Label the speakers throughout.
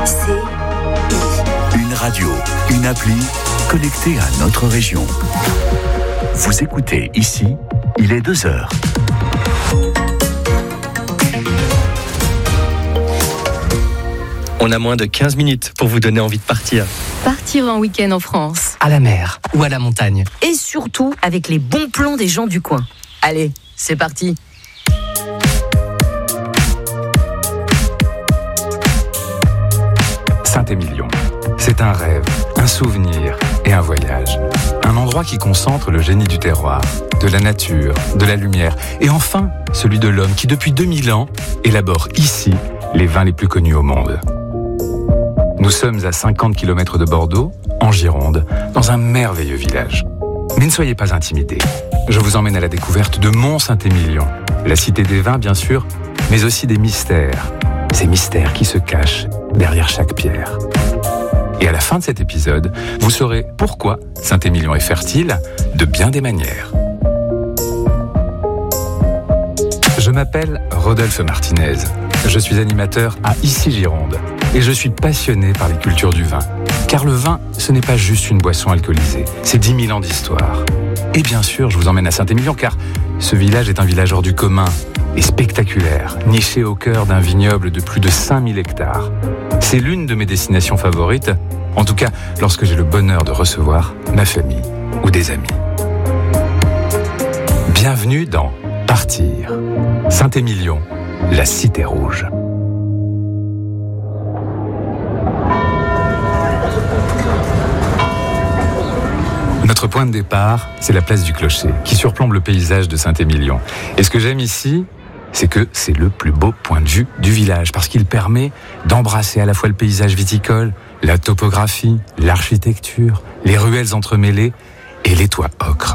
Speaker 1: Une radio, une appli connectée à notre région. Vous écoutez ici, il est 2h.
Speaker 2: On a moins de 15 minutes pour vous donner envie de partir.
Speaker 3: Partir en week-end en France.
Speaker 2: À la mer ou à la montagne.
Speaker 3: Et surtout avec les bons plans des gens du coin. Allez, c'est parti.
Speaker 4: Saint-Émilion, c'est un rêve, un souvenir et un voyage. Un endroit qui concentre le génie du terroir, de la nature, de la lumière et enfin celui de l'homme qui depuis 2000 ans élabore ici les vins les plus connus au monde. Nous sommes à 50 km de Bordeaux, en Gironde, dans un merveilleux village. Mais ne soyez pas intimidés. Je vous emmène à la découverte de Mont-Saint-Émilion, la cité des vins bien sûr, mais aussi des mystères. Ces mystères qui se cachent derrière chaque pierre. Et à la fin de cet épisode, vous saurez pourquoi Saint-Émilion est fertile de bien des manières. Je m'appelle Rodolphe Martinez. Je suis animateur à Ici Gironde et je suis passionné par les cultures du vin. Car le vin, ce n'est pas juste une boisson alcoolisée, c'est 10 000 ans d'histoire. Et bien sûr, je vous emmène à Saint-Émilion car ce village est un village hors du commun et spectaculaire, niché au cœur d'un vignoble de plus de 5000 hectares. C'est l'une de mes destinations favorites, en tout cas lorsque j'ai le bonheur de recevoir ma famille ou des amis. Bienvenue dans Partir. Saint-Émilion, la cité rouge. Notre point de départ, c'est la place du Clocher, qui surplombe le paysage de Saint-Émilion. Et ce que j'aime ici, c'est que c'est le plus beau point de vue du village, parce qu'il permet d'embrasser à la fois le paysage viticole, la topographie, l'architecture, les ruelles entremêlées et les toits ocre.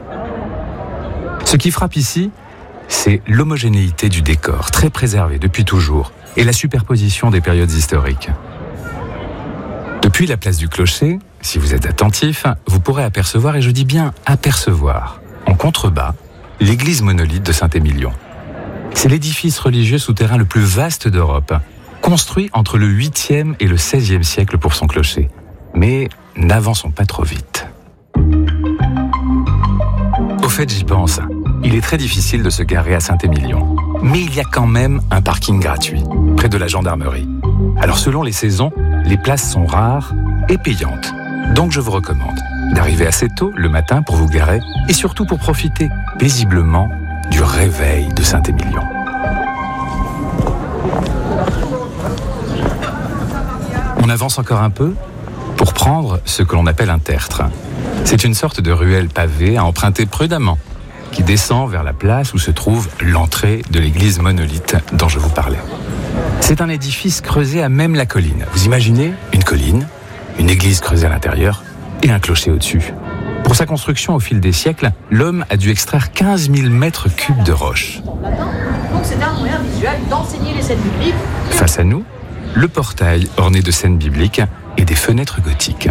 Speaker 4: Ce qui frappe ici, c'est l'homogénéité du décor, très préservé depuis toujours, et la superposition des périodes historiques. Depuis la place du Clocher, si vous êtes attentif, vous pourrez apercevoir, et je dis bien apercevoir, en contrebas, l'église monolithe de Saint-Émilion. C'est l'édifice religieux souterrain le plus vaste d'Europe, construit entre le 8e et le 16e siècle pour son clocher. Mais n'avançons pas trop vite. Au fait, j'y pense. Il est très difficile de se garer à Saint-Émilion. Mais il y a quand même un parking gratuit, près de la gendarmerie. Alors selon les saisons, les places sont rares et payantes. Donc je vous recommande d'arriver assez tôt le matin pour vous garer et surtout pour profiter paisiblement du réveil de Saint-Émilion. On avance encore un peu pour prendre ce que l'on appelle un tertre. C'est une sorte de ruelle pavée à emprunter prudemment qui descend vers la place où se trouve l'entrée de l'église monolithe dont je vous parlais. C'est un édifice creusé à même la colline. Vous imaginez une colline, une église creusée à l'intérieur et un clocher au-dessus. Pour sa construction au fil des siècles, l'homme a dû extraire 15 000 mètres cubes de roches.
Speaker 5: Donc c'est un moyen visuel d'enseigner les scènes bibliques.
Speaker 4: Face à nous, le portail orné de scènes bibliques et des fenêtres gothiques.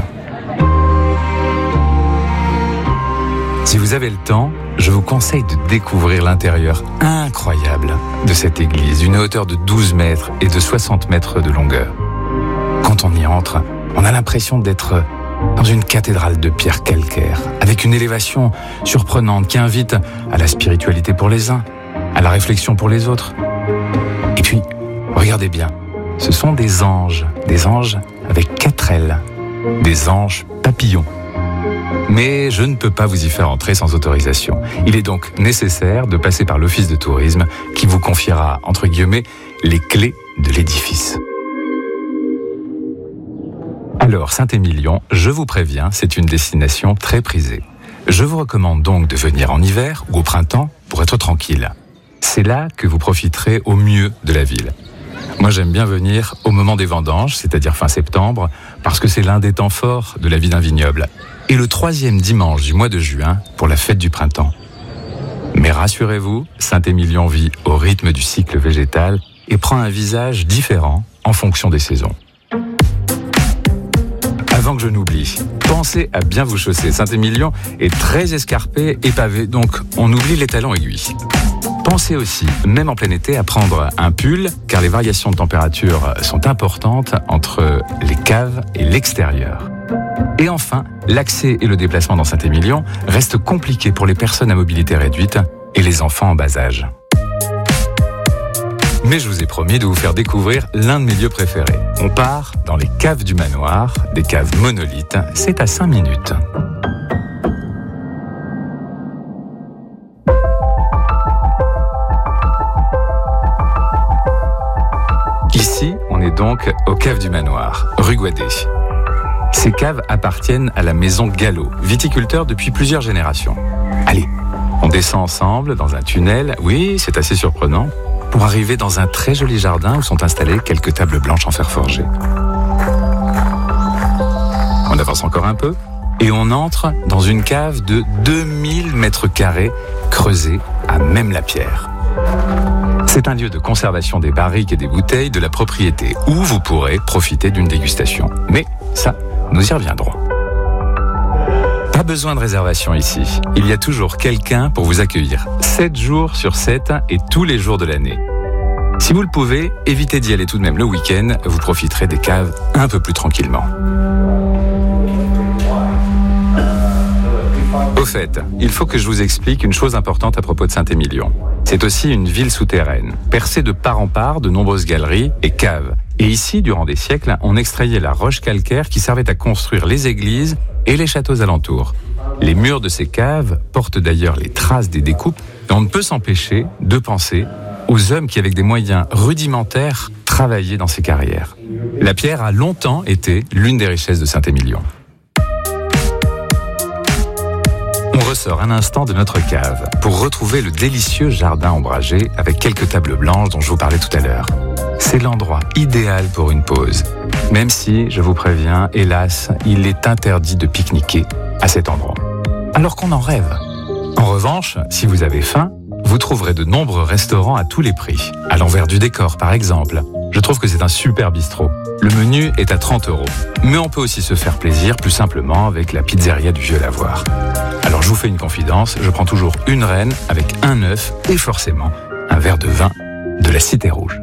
Speaker 4: Si vous avez le temps, je vous conseille de découvrir l'intérieur incroyable de cette église, d'une hauteur de 12 mètres et de 60 mètres de longueur. Quand on y entre, on a l'impression d'être dans une cathédrale de pierre calcaire, avec une élévation surprenante qui invite à la spiritualité pour les uns, à la réflexion pour les autres. Et puis, regardez bien, ce sont des anges avec 4 ailes, des anges papillons. Mais je ne peux pas vous y faire entrer sans autorisation. Il est donc nécessaire de passer par l'office de tourisme qui vous confiera, entre guillemets, les clés de l'édifice. Alors, Saint-Émilion, je vous préviens, c'est une destination très prisée. Je vous recommande donc de venir en hiver ou au printemps pour être tranquille. C'est là que vous profiterez au mieux de la ville. Moi, j'aime bien venir au moment des vendanges, c'est-à-dire fin septembre, parce que c'est l'un des temps forts de la vie d'un vignoble. Et le 3e dimanche du mois de juin pour la fête du printemps. Mais rassurez-vous, Saint-Émilion vit au rythme du cycle végétal et prend un visage différent en fonction des saisons. Avant que je n'oublie, pensez à bien vous chausser. Saint-Émilion est très escarpé et pavé, donc on oublie les talons aiguilles. Pensez aussi, même en plein été, à prendre un pull, car les variations de température sont importantes entre les caves et l'extérieur. Et enfin, l'accès et le déplacement dans Saint-Émilion restent compliqués pour les personnes à mobilité réduite et les enfants en bas âge. Mais je vous ai promis de vous faire découvrir l'un de mes lieux préférés. On part dans les caves du manoir, des caves monolithes, c'est à 5 minutes. Ici, on est donc aux caves du manoir, rue Guadet. Ces caves appartiennent à la maison Gallo, viticulteur depuis plusieurs générations. Allez, on descend ensemble dans un tunnel, oui, c'est assez surprenant, pour arriver dans un très joli jardin où sont installées quelques tables blanches en fer forgé. On avance encore un peu et on entre dans une cave de 2000 mètres carrés creusée à même la pierre. C'est un lieu de conservation des barriques et des bouteilles de la propriété où vous pourrez profiter d'une dégustation. Mais ça, nous y reviendrons. Pas besoin de réservation ici. Il y a toujours quelqu'un pour vous accueillir 7 jours sur 7 et tous les jours de l'année. Si vous le pouvez, évitez d'y aller tout de même le week-end. Vous profiterez des caves un peu plus tranquillement. Au fait, il faut que je vous explique une chose importante à propos de Saint-Émilion. C'est aussi une ville souterraine, percée de part en part de nombreuses galeries et caves. Et ici, durant des siècles, on extrayait la roche calcaire qui servait à construire les églises et les châteaux alentours. Les murs de ces caves portent d'ailleurs les traces des découpes, et on ne peut s'empêcher de penser aux hommes qui, avec des moyens rudimentaires, travaillaient dans ces carrières. La pierre a longtemps été l'une des richesses de Saint-Émilion. On ressort un instant de notre cave pour retrouver le délicieux jardin ombragé avec quelques tables blanches dont je vous parlais tout à l'heure. C'est l'endroit idéal pour une pause. Même si, je vous préviens, hélas, il est interdit de pique-niquer à cet endroit. Alors qu'on en rêve. En revanche, si vous avez faim, vous trouverez de nombreux restaurants à tous les prix. À l'envers du décor, par exemple. Je trouve que c'est un super bistrot. Le menu est à 30 €. Mais on peut aussi se faire plaisir plus simplement avec la pizzeria du Vieux Lavoir. Alors je vous fais une confidence, je prends toujours une reine avec un œuf et forcément un verre de vin de la Cité Rouge.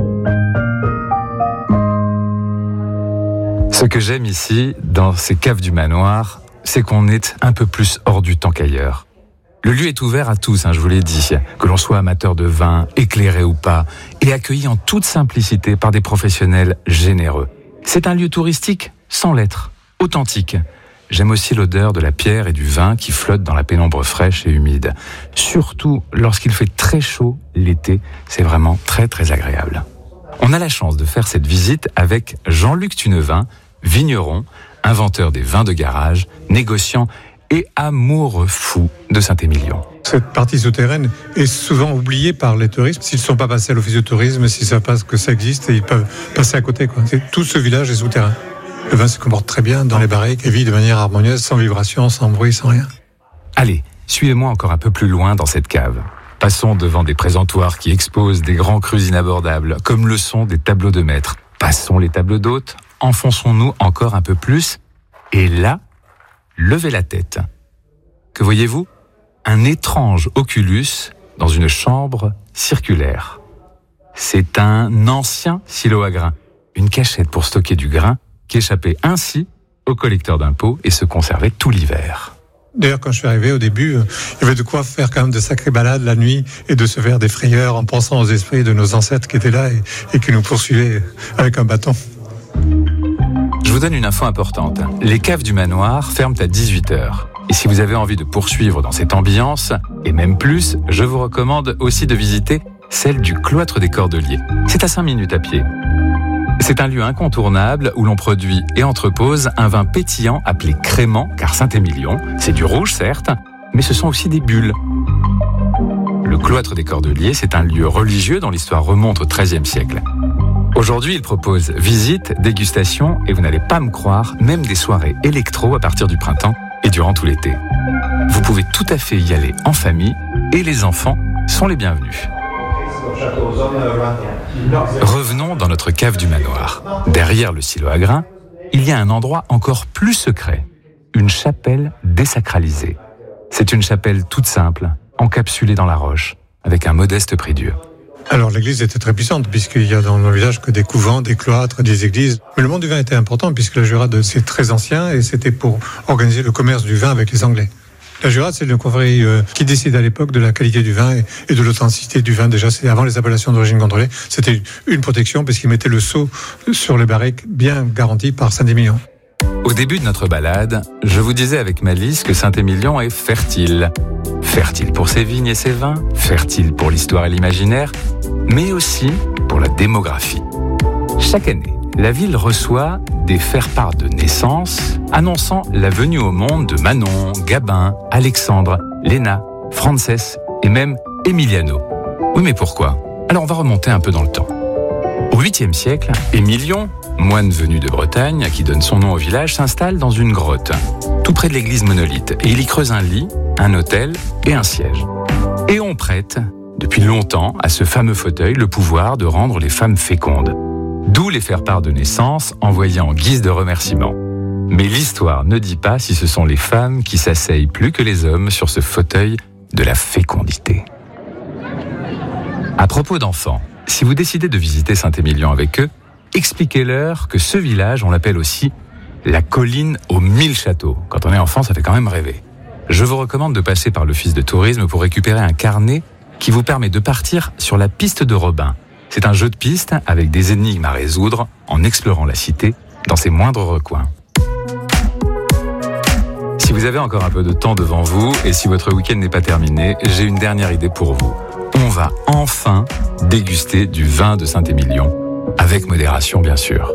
Speaker 4: Ce que j'aime ici, dans ces caves du manoir, c'est qu'on est un peu plus hors du temps qu'ailleurs. Le lieu est ouvert à tous, je vous l'ai dit, que l'on soit amateur de vin, éclairé ou pas, et accueilli en toute simplicité par des professionnels généreux. C'est un lieu touristique sans l'être, authentique. J'aime aussi l'odeur de la pierre et du vin qui flotte dans la pénombre fraîche et humide. Surtout lorsqu'il fait très chaud l'été, c'est vraiment très très agréable. On a la chance de faire cette visite avec Jean-Luc Tunevin, vigneron, inventeur des vins de garage, négociant et amoureux fou de Saint-Émilion.
Speaker 6: Cette partie souterraine est souvent oubliée par les touristes. S'ils ne sont pas passés à l'office de tourisme, s'ils ne savent pas que ça existe, ils peuvent passer à côté. Tout ce village est souterrain. Le vin se comporte très bien dans les barriques et vit de manière harmonieuse, sans vibration, sans bruit, sans rien.
Speaker 4: Allez, suivez-moi encore un peu plus loin dans cette cave. Passons devant des présentoirs qui exposent des grands crus inabordables, comme le sont des tableaux de maître. Passons les tables d'hôtes, enfonçons-nous encore un peu plus, et là, levez la tête. Que voyez-vous ? Un étrange oculus dans une chambre circulaire. C'est un ancien silo à grains, une cachette pour stocker du grain qui échappait ainsi aux collecteurs d'impôts et se conservait tout l'hiver.
Speaker 6: D'ailleurs, quand je suis arrivé au début, il y avait de quoi faire quand même de sacrées balades la nuit et de se faire des frayeurs en pensant aux esprits de nos ancêtres qui étaient là et qui nous poursuivaient avec un bâton.
Speaker 4: Je vous donne une info importante. Les caves du manoir ferment à 18h. Et si vous avez envie de poursuivre dans cette ambiance, et même plus, je vous recommande aussi de visiter celle du cloître des Cordeliers. C'est à 5 minutes à pied. C'est un lieu incontournable où l'on produit et entrepose un vin pétillant appelé crément, car Saint-Émilion, c'est du rouge certes, mais ce sont aussi des bulles. Le cloître des Cordeliers, c'est un lieu religieux dont l'histoire remonte au XIIIe siècle. Aujourd'hui, il propose visites, dégustations et vous n'allez pas me croire, même des soirées électro à partir du printemps et durant tout l'été. Vous pouvez tout à fait y aller en famille et les enfants sont les bienvenus. Revenons dans notre cave du manoir. Derrière le silo à grains, il y a un endroit encore plus secret, une chapelle désacralisée. C'est une chapelle toute simple, encapsulée dans la roche. avec un modeste prix Dieu.
Speaker 6: Alors l'église était très puissante puisqu'il y a dans le village que des couvents, des cloîtres, des églises. Mais le monde du vin était important puisque la Jurade c'est très ancien et c'était pour organiser le commerce du vin avec les Anglais. La Jurade c'est une confrérie qui décide à l'époque de la qualité du vin et de l'authenticité du vin. Déjà c'était avant les appellations d'origine contrôlée. C'était une protection parce qu'ils mettaient le sceau sur les barriques bien garanti par Saint-Émilion.
Speaker 4: Au début de notre balade, je vous disais avec Malice que Saint-Émilion est fertile. Fertile pour ses vignes et ses vins, fertile pour l'histoire et l'imaginaire, mais aussi pour la démographie. Chaque année, la ville reçoit des faire-part de naissance annonçant la venue au monde de Manon, Gabin, Alexandre, Léna, Frances et même Emiliano. Oui, mais pourquoi ? Alors on va remonter un peu dans le temps. Au 8e siècle, Émilion, moine venu de Bretagne, qui donne son nom au village, s'installe dans une grotte, tout près de l'église monolithe, et il y creuse un lit, un autel et un siège. Et on prête, depuis longtemps, à ce fameux fauteuil le pouvoir de rendre les femmes fécondes. D'où les faire-part de naissance envoyés en guise de remerciement. Mais l'histoire ne dit pas si ce sont les femmes qui s'asseyent plus que les hommes sur ce fauteuil de la fécondité. À propos d'enfants, si vous décidez de visiter Saint-Émilion avec eux, expliquez-leur que ce village, on l'appelle aussi la colline aux 1000 châteaux. Quand on est enfant, ça fait quand même rêver. Je vous recommande de passer par l'office de tourisme pour récupérer un carnet qui vous permet de partir sur la piste de Robin. C'est un jeu de piste avec des énigmes à résoudre en explorant la cité dans ses moindres recoins. Si vous avez encore un peu de temps devant vous et si votre week-end n'est pas terminé, j'ai une dernière idée pour vous. On va enfin déguster du vin de Saint-Émilion, avec modération bien sûr.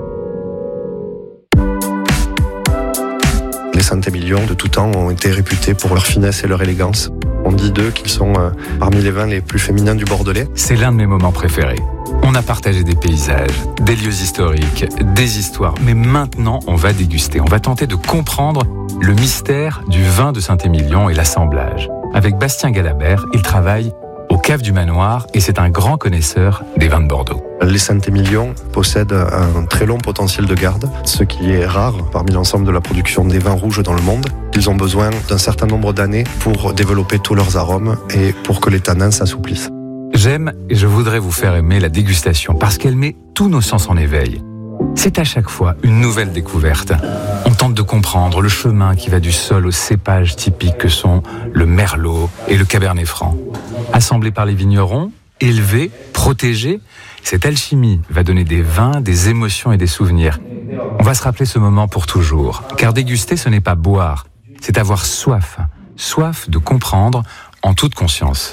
Speaker 7: Les Saint-Émilion de tout temps ont été réputés pour leur finesse et leur élégance. On dit d'eux qu'ils sont parmi les vins les plus féminins du Bordelais.
Speaker 4: C'est l'un de mes moments préférés. On a partagé des paysages, des lieux historiques, des histoires, mais maintenant on va déguster, on va tenter de comprendre le mystère du vin de Saint-Émilion et l'assemblage. Avec Bastien Galabert, il travaille aux caves du Manoir et c'est un grand connaisseur des vins de Bordeaux.
Speaker 7: Les Saint-Émilion possèdent un très long potentiel de garde, ce qui est rare parmi l'ensemble de la production des vins rouges dans le monde. Ils ont besoin d'un certain nombre d'années pour développer tous leurs arômes et pour que les tanins s'assouplissent.
Speaker 4: J'aime et je voudrais vous faire aimer la dégustation parce qu'elle met tous nos sens en éveil. C'est à chaque fois une nouvelle découverte. On tente de comprendre le chemin qui va du sol aux cépages typiques que sont le merlot et le cabernet franc. Assemblés par les vignerons, élevés, protégés, cette alchimie va donner des vins, des émotions et des souvenirs. On va se rappeler ce moment pour toujours, car déguster ce n'est pas boire, c'est avoir soif, soif de comprendre en toute conscience.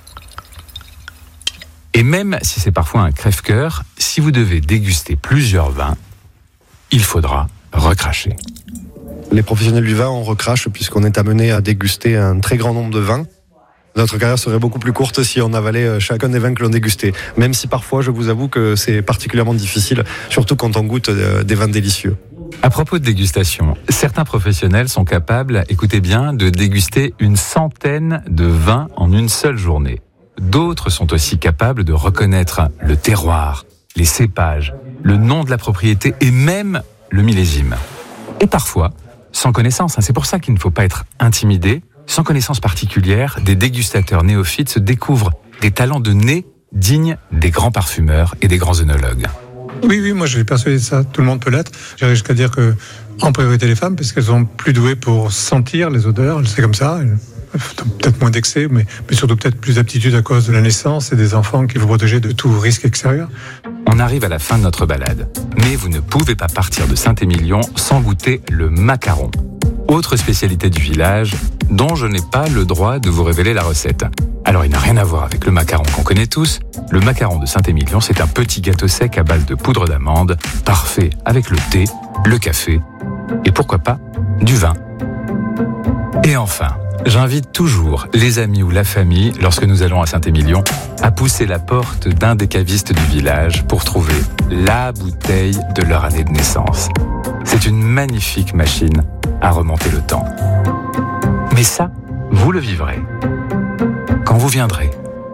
Speaker 4: Et même si c'est parfois un crève-cœur, si vous devez déguster plusieurs vins, il faudra recracher.
Speaker 7: Les professionnels du vin, on recrache puisqu'on est amené à déguster un très grand nombre de vins. Notre carrière serait beaucoup plus courte si on avalait chacun des vins que l'on dégustait. Même si parfois, je vous avoue que c'est particulièrement difficile, surtout quand on goûte des vins délicieux.
Speaker 4: À propos de dégustation, certains professionnels sont capables, écoutez bien, de déguster 100 de vins en une seule journée. D'autres sont aussi capables de reconnaître le terroir, les cépages, le nom de la propriété et même le millésime. Et parfois, sans connaissance, c'est pour ça qu'il ne faut pas être intimidé. Sans connaissance particulière, des dégustateurs néophytes se découvrent des talents de nez dignes des grands parfumeurs et des grands œnologues.
Speaker 6: Oui, moi je suis persuadé de ça, tout le monde peut l'être. J'irais jusqu'à dire que, en priorité les femmes, parce qu'elles sont plus douées pour sentir les odeurs, c'est comme ça, peut-être moins d'excès, mais surtout peut-être plus d'aptitude à cause de la naissance et des enfants qu'il faut protéger de tout risque extérieur.
Speaker 4: On arrive à la fin de notre balade, mais vous ne pouvez pas partir de Saint-Émilion sans goûter le macaron. Autre spécialité du village, dont je n'ai pas le droit de vous révéler la recette. Alors il n'a rien à voir avec le macaron qu'on connaît tous. Le macaron de Saint-Émilion, c'est un petit gâteau sec à base de poudre d'amande, parfait avec le thé, le café et pourquoi pas du vin. Et enfin, j'invite toujours les amis ou la famille, lorsque nous allons à Saint-Émilion, à pousser la porte d'un des cavistes du village pour trouver la bouteille de leur année de naissance. C'est une magnifique machine à remonter le temps. Mais ça, vous le vivrez quand vous viendrez.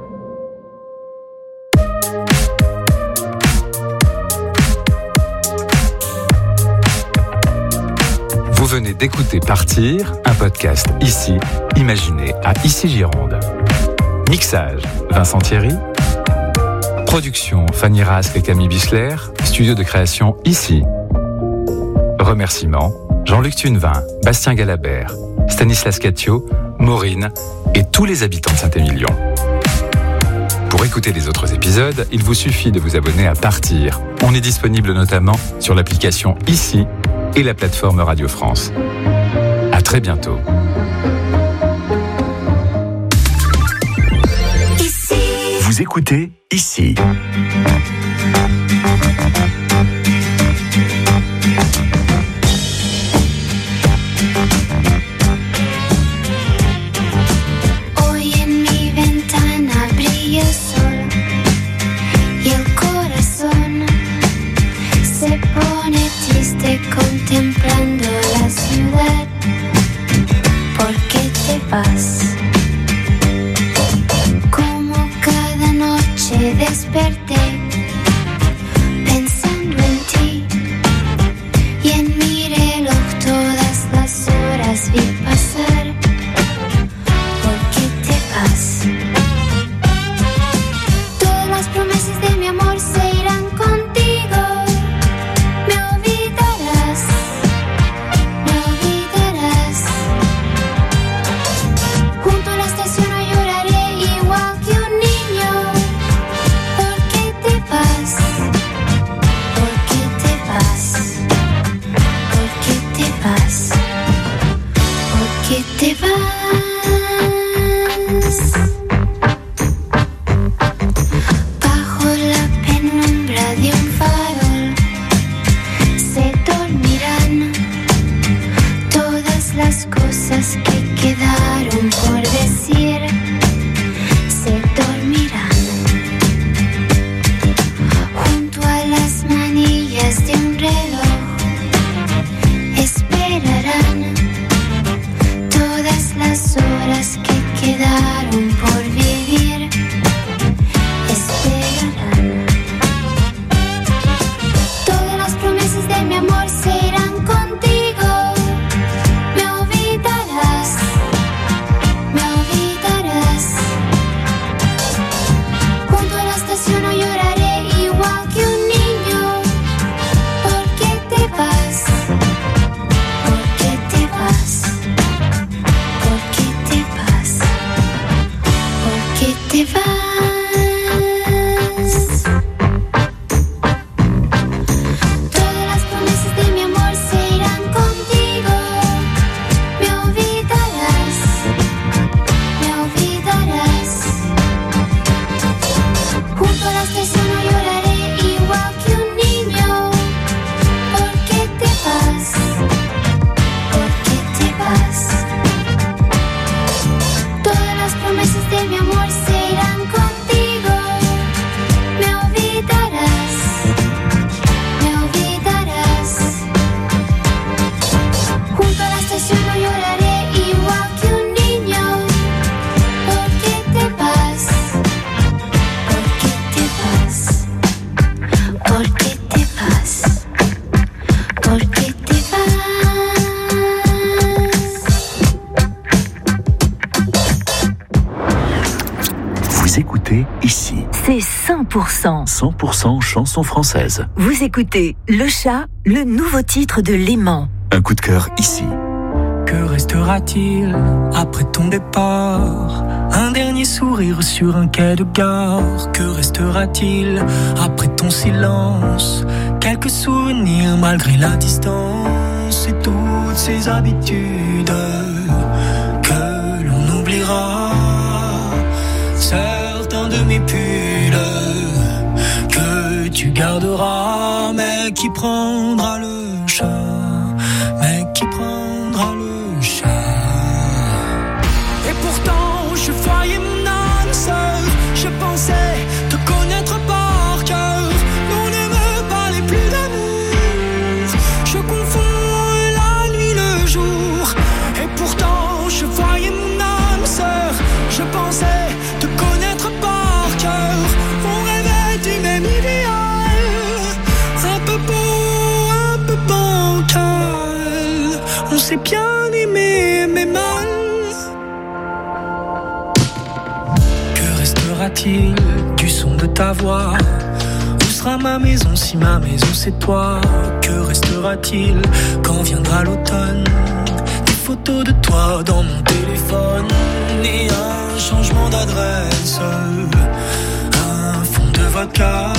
Speaker 4: Vous venez d'écouter Partir, un podcast ici, imaginé à Issy-Gironde. Mixage, Vincent Thierry. Production, Fanny Rasque et Camille Bichler. Studio de création, ici. Remerciements, Jean-Luc Tunevin, Bastien Galabert, Stanislas Catio, Maureen et tous les habitants de Saint-Émilion. Pour écouter les autres épisodes, il vous suffit de vous abonner à Partir. On est disponible notamment sur l'application Ici et la plateforme Radio France. À très bientôt.
Speaker 1: Vous écoutez Ici.
Speaker 8: Contemplando la ciudad, ¿por qué te vas? Como cada noche desperté pensando en ti y en mi reloj todas las horas vi pasar. ¿Por qué te vas? Todas las promesas de mi amor se irán contigo. Te vas bajo la penumbra de un farol, se dormirán todas las cosas que quedaron por decir, se dormirán junto a las manillas de un reloj, esperarán todas las horas que quedaron por vivir, esperarán. Todas las promesas de mi amor se irán contigo. Me olvidarás, me olvidarás. Junto a la estación no lloraré igual que un niño. ¿Por qué te vas? ¿Por qué te vas? Te vas. Todas las promesas de mi amor se irán contigo. Me olvidarás, me olvidarás. Junto a la estación no lloraré igual que un niño. ¿Por qué te vas? ¿Por qué te vas? Todas las promesas de mi amor se irán contigo. Me olvidarás, me olvidarás. Junto a la estación no lloraré igual que un niño. ¿Por qué te vas? ¿Por qué te vas? ¿Por qué te vas? ¿Por qué te vas?
Speaker 1: Vous écoutez Ici.
Speaker 3: C'est 100%.
Speaker 1: 100% chansons françaises.
Speaker 3: Vous écoutez Le Chat, le nouveau titre de Léman.
Speaker 1: Un coup de cœur ici.
Speaker 9: Que restera-t-il après ton départ? Un dernier sourire sur un quai de gare. Que restera-t-il après ton silence? Quelques souvenirs malgré la distance et toutes ces habitudes que l'on oubliera. Certains de mes pulls que tu garderas, mais qui prendra le chat? Mais qui prendra le chat? Et pourtant je voyais mon âme sœur, je pensais te connaître par cœur. On ne me parlait plus d'amour, je confonds la nuit le jour. Et pourtant je voyais mon âme sœur, je pensais te connaître par cœur. On rêvait du même idéal, un peu beau, un peu bancal. On s'est bien aimé mais mal. Que restera-t-il du son de ta voix? Où sera ma maison si ma maison c'est toi? Que restera-t-il quand viendra l'automne? Des photos de toi dans mon téléphone et un changement d'adresse, un fond de vodka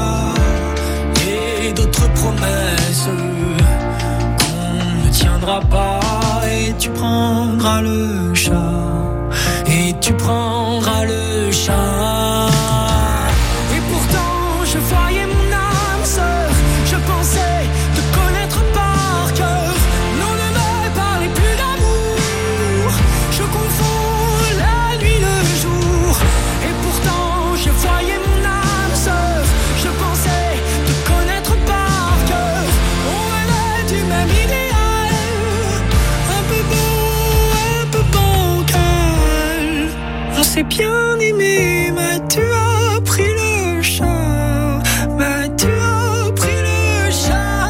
Speaker 9: et d'autres promesses qu'on ne tiendra pas. Et tu prendras le chat, et tu prendras le chat. Et pourtant je voyais mon âme sœur, je pensais te connaître par cœur. Non, ne me parlez plus d'amour, je confonds la nuit le jour. Et pourtant je voyais mon âme sœur, je pensais te connaître par cœur. On venait du même idéal, un peu beau, un peu bancal. On s'est bien aimé, mais tu as pris le chat, mais tu as pris le chat.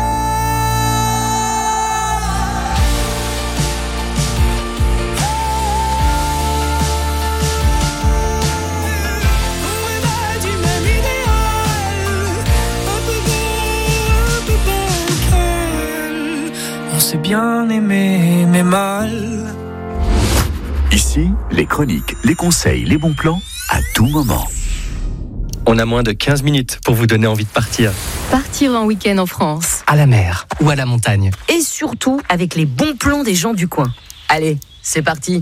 Speaker 9: On venait du même idéal, un peu beau, un peu bancal. On s'est bien aimé, mais mal.
Speaker 1: Ici, les chroniques, les conseils, les bons plans, à tout moment.
Speaker 2: On a moins de 15 minutes pour vous donner envie de partir.
Speaker 3: Partir en week-end en France.
Speaker 2: À la mer ou à la montagne.
Speaker 3: Et surtout avec les bons plans des gens du coin. Allez, c'est parti.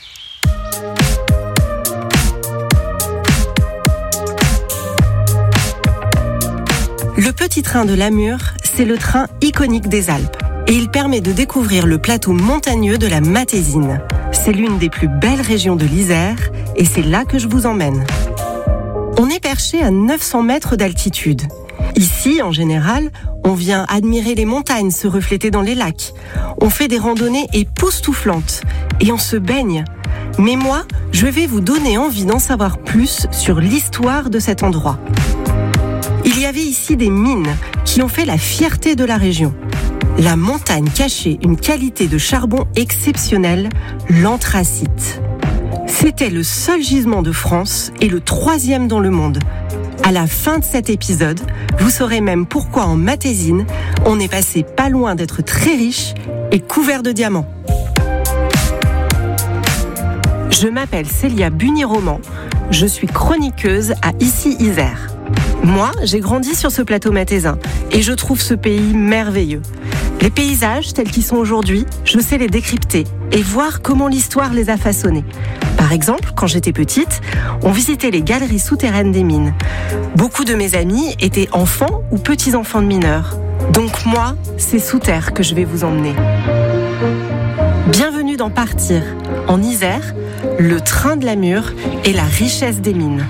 Speaker 10: Le petit train de Lamur, c'est le train iconique des Alpes. Et il permet de découvrir le plateau montagneux de la Matésine. C'est l'une des plus belles régions de l'Isère et c'est là que je vous emmène. On est perché à 900 mètres d'altitude. Ici, en général, on vient admirer les montagnes se refléter dans les lacs. On fait des randonnées époustouflantes et on se baigne. Mais moi, je vais vous donner envie d'en savoir plus sur l'histoire de cet endroit. Il y avait ici des mines qui ont fait la fierté de la région. La montagne cachait une qualité de charbon exceptionnelle, l'anthracite. C'était le seul gisement de France et le 3e dans le monde. À la fin de cet épisode, vous saurez même pourquoi en Matésine, on est passé pas loin d'être très riche et couvert de diamants. Je m'appelle Célia Bunier-Roman, je suis chroniqueuse à Ici Isère. Moi, j'ai grandi sur ce plateau matésin et je trouve ce pays merveilleux. Les paysages tels qu'ils sont aujourd'hui, je sais les décrypter et voir comment l'histoire les a façonnés. Par exemple, quand j'étais petite, on visitait les galeries souterraines des mines. Beaucoup de mes amis étaient enfants ou petits-enfants de mineurs. Donc moi, c'est sous terre que je vais vous emmener. Bienvenue dans Partir, en Isère, le train de Lamur et la richesse des mines.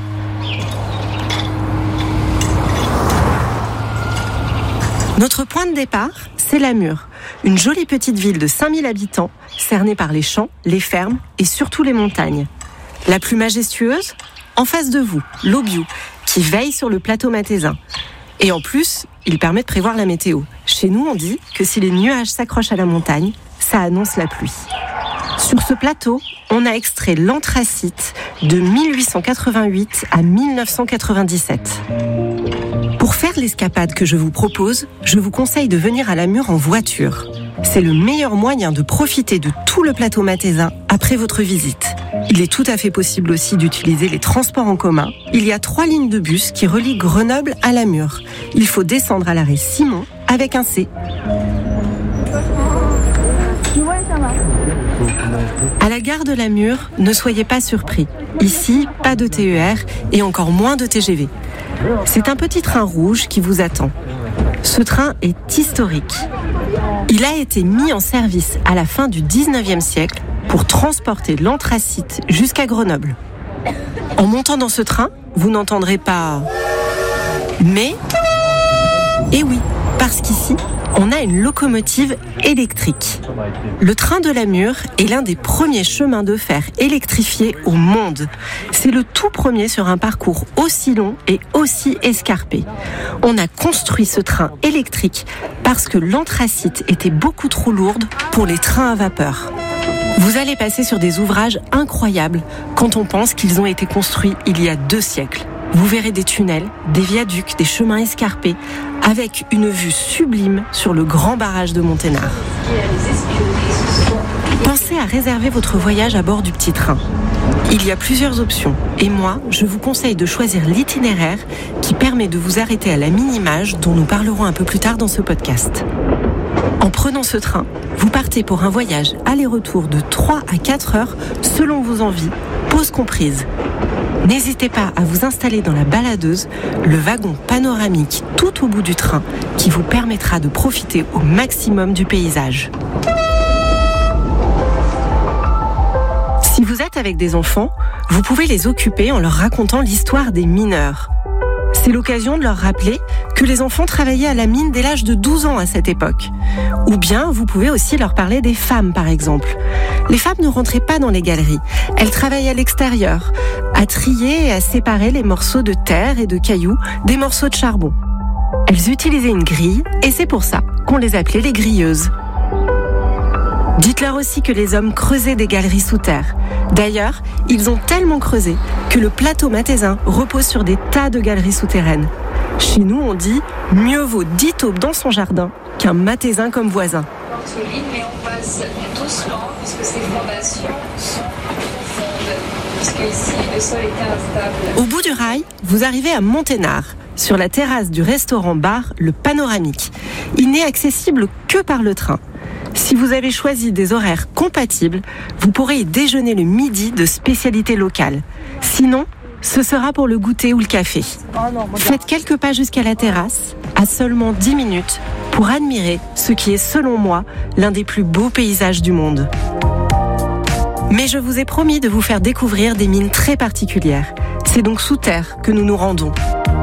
Speaker 10: Notre point de départ, c'est Lamur, une jolie petite ville de 5000 habitants, cernée par les champs, les fermes et surtout les montagnes. La plus majestueuse, en face de vous, l'Aubiou, qui veille sur le plateau matésin. Et en plus, il permet de prévoir la météo. Chez nous, on dit que si les nuages s'accrochent à la montagne, ça annonce la pluie. Sur ce plateau, on a extrait l'anthracite de 1888 à 1997. Pour faire l'escapade que je vous propose, je vous conseille de venir à Lamur en voiture. C'est le meilleur moyen de profiter de tout le plateau matésin après votre visite. Il est tout à fait possible aussi d'utiliser les transports en commun. Il y a 3 lignes de bus qui relient Grenoble à Lamur. Il faut descendre à l'arrêt Simon avec un C. À la gare de Lamur, ne soyez pas surpris. Ici, pas de TER et encore moins de TGV. C'est un petit train rouge qui vous attend. Ce train est historique. Il a été mis en service à la fin du 19e siècle pour transporter l'anthracite jusqu'à Grenoble. En montant dans ce train, vous n'entendrez pas « mais ». Eh oui, parce qu'ici, on a une locomotive électrique. Le train de Lamur est l'un des premiers chemins de fer électrifiés au monde. C'est le tout premier sur un parcours aussi long et aussi escarpé. On a construit ce train électrique parce que l'anthracite était beaucoup trop lourde pour les trains à vapeur. Vous allez passer sur des ouvrages incroyables quand on pense qu'ils ont été construits il y a 2 siècles. Vous verrez des tunnels, des viaducs, des chemins escarpés, avec une vue sublime sur le grand barrage de Monténard. Pensez à réserver votre voyage à bord du petit train. Il y a plusieurs options, et moi, je vous conseille de choisir l'itinéraire qui permet de vous arrêter à la Minimage, dont nous parlerons un peu plus tard dans ce podcast. En prenant ce train, vous partez pour un voyage aller-retour de 3 à 4 heures selon vos envies, pause comprise. N'hésitez pas à vous installer dans la baladeuse, le wagon panoramique tout au bout du train qui vous permettra de profiter au maximum du paysage. Si vous êtes avec des enfants, vous pouvez les occuper en leur racontant l'histoire des mineurs. C'est l'occasion de leur rappeler que les enfants travaillaient à la mine dès l'âge de 12 ans à cette époque. Ou bien, vous pouvez aussi leur parler des femmes, par exemple. Les femmes ne rentraient pas dans les galeries. Elles travaillaient à l'extérieur, à trier et à séparer les morceaux de terre et de cailloux des morceaux de charbon. Elles utilisaient une grille et c'est pour ça qu'on les appelait les grilleuses. Dites-leur aussi que les hommes creusaient des galeries sous terre. D'ailleurs, ils ont tellement creusé que le plateau mathésin repose sur des tas de galeries souterraines. Chez nous, on dit « mieux vaut 10 taupes dans son jardin qu'un mathésin comme voisin ».
Speaker 11: Mais on passe doucement puisque ces fondations sont profondes, puisque ici le sol était instable.
Speaker 10: Au bout du rail, vous arrivez à Monténard, sur la terrasse du restaurant-bar Le Panoramique. Il n'est accessible que par le train. Si vous avez choisi des horaires compatibles, vous pourrez y déjeuner le midi de spécialités locales. Sinon, ce sera pour le goûter ou le café. Faites quelques pas jusqu'à la terrasse, à seulement 10 minutes, pour admirer ce qui est, selon moi, l'un des plus beaux paysages du monde. Mais je vous ai promis de vous faire découvrir des mines très particulières. C'est donc sous terre que nous nous rendons.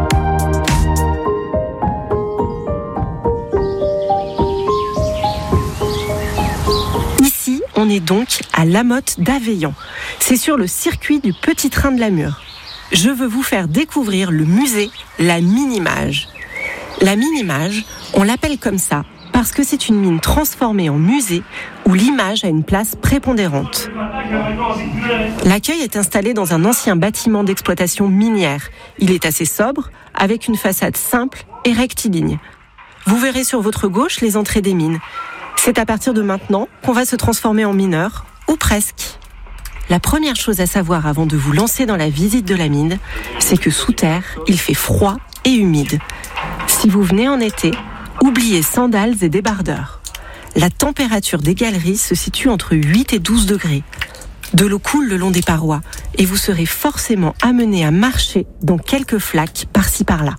Speaker 10: On est donc à La Motte d'Aveillans. C'est sur le circuit du petit train de la Mure. Je veux vous faire découvrir le musée La Minimage. La Minimage, on l'appelle comme ça parce que c'est une mine transformée en musée où l'image a une place prépondérante. L'accueil est installé dans un ancien bâtiment d'exploitation minière. Il est assez sobre, avec une façade simple et rectiligne. Vous verrez sur votre gauche les entrées des mines. C'est à partir de maintenant qu'on va se transformer en mineur, ou presque. La première chose à savoir avant de vous lancer dans la visite de la mine, c'est que sous terre, il fait froid et humide. Si vous venez en été, oubliez sandales et débardeurs. La température des galeries se situe entre 8 et 12 degrés. De l'eau coule le long des parois et vous serez forcément amené à marcher dans quelques flaques par-ci par-là.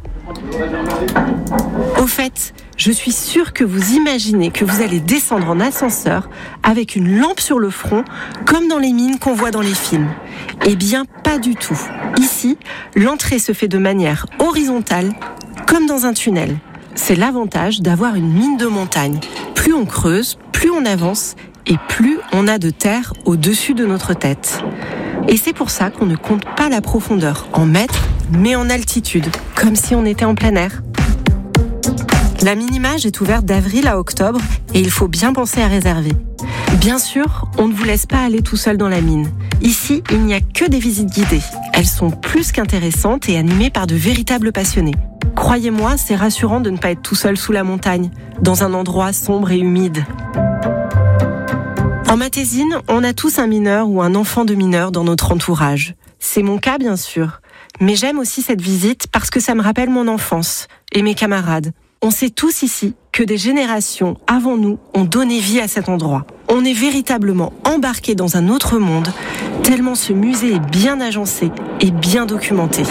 Speaker 10: Au fait, je suis sûre que vous imaginez que vous allez descendre en ascenseur avec une lampe sur le front, comme dans les mines qu'on voit dans les films. Eh bien, pas du tout. Ici, l'entrée se fait de manière horizontale, comme dans un tunnel. C'est l'avantage d'avoir une mine de montagne. Plus on creuse, plus on avance, et plus on a de terre au-dessus de notre tête. Et c'est pour ça qu'on ne compte pas la profondeur en mètres, mais en altitude, comme si on était en plein air. La Minimage est ouverte d'avril à octobre et il faut bien penser à réserver. Bien sûr, on ne vous laisse pas aller tout seul dans la mine. Ici, il n'y a que des visites guidées. Elles sont plus qu'intéressantes et animées par de véritables passionnés. Croyez-moi, c'est rassurant de ne pas être tout seul sous la montagne, dans un endroit sombre et humide. En Matésine, on a tous un mineur ou un enfant de mineur dans notre entourage. C'est mon cas, bien sûr. Mais j'aime aussi cette visite parce que ça me rappelle mon enfance et mes camarades. On sait tous ici que des générations avant nous ont donné vie à cet endroit. On est véritablement embarqué dans un autre monde, tellement ce musée est bien agencé et bien documenté.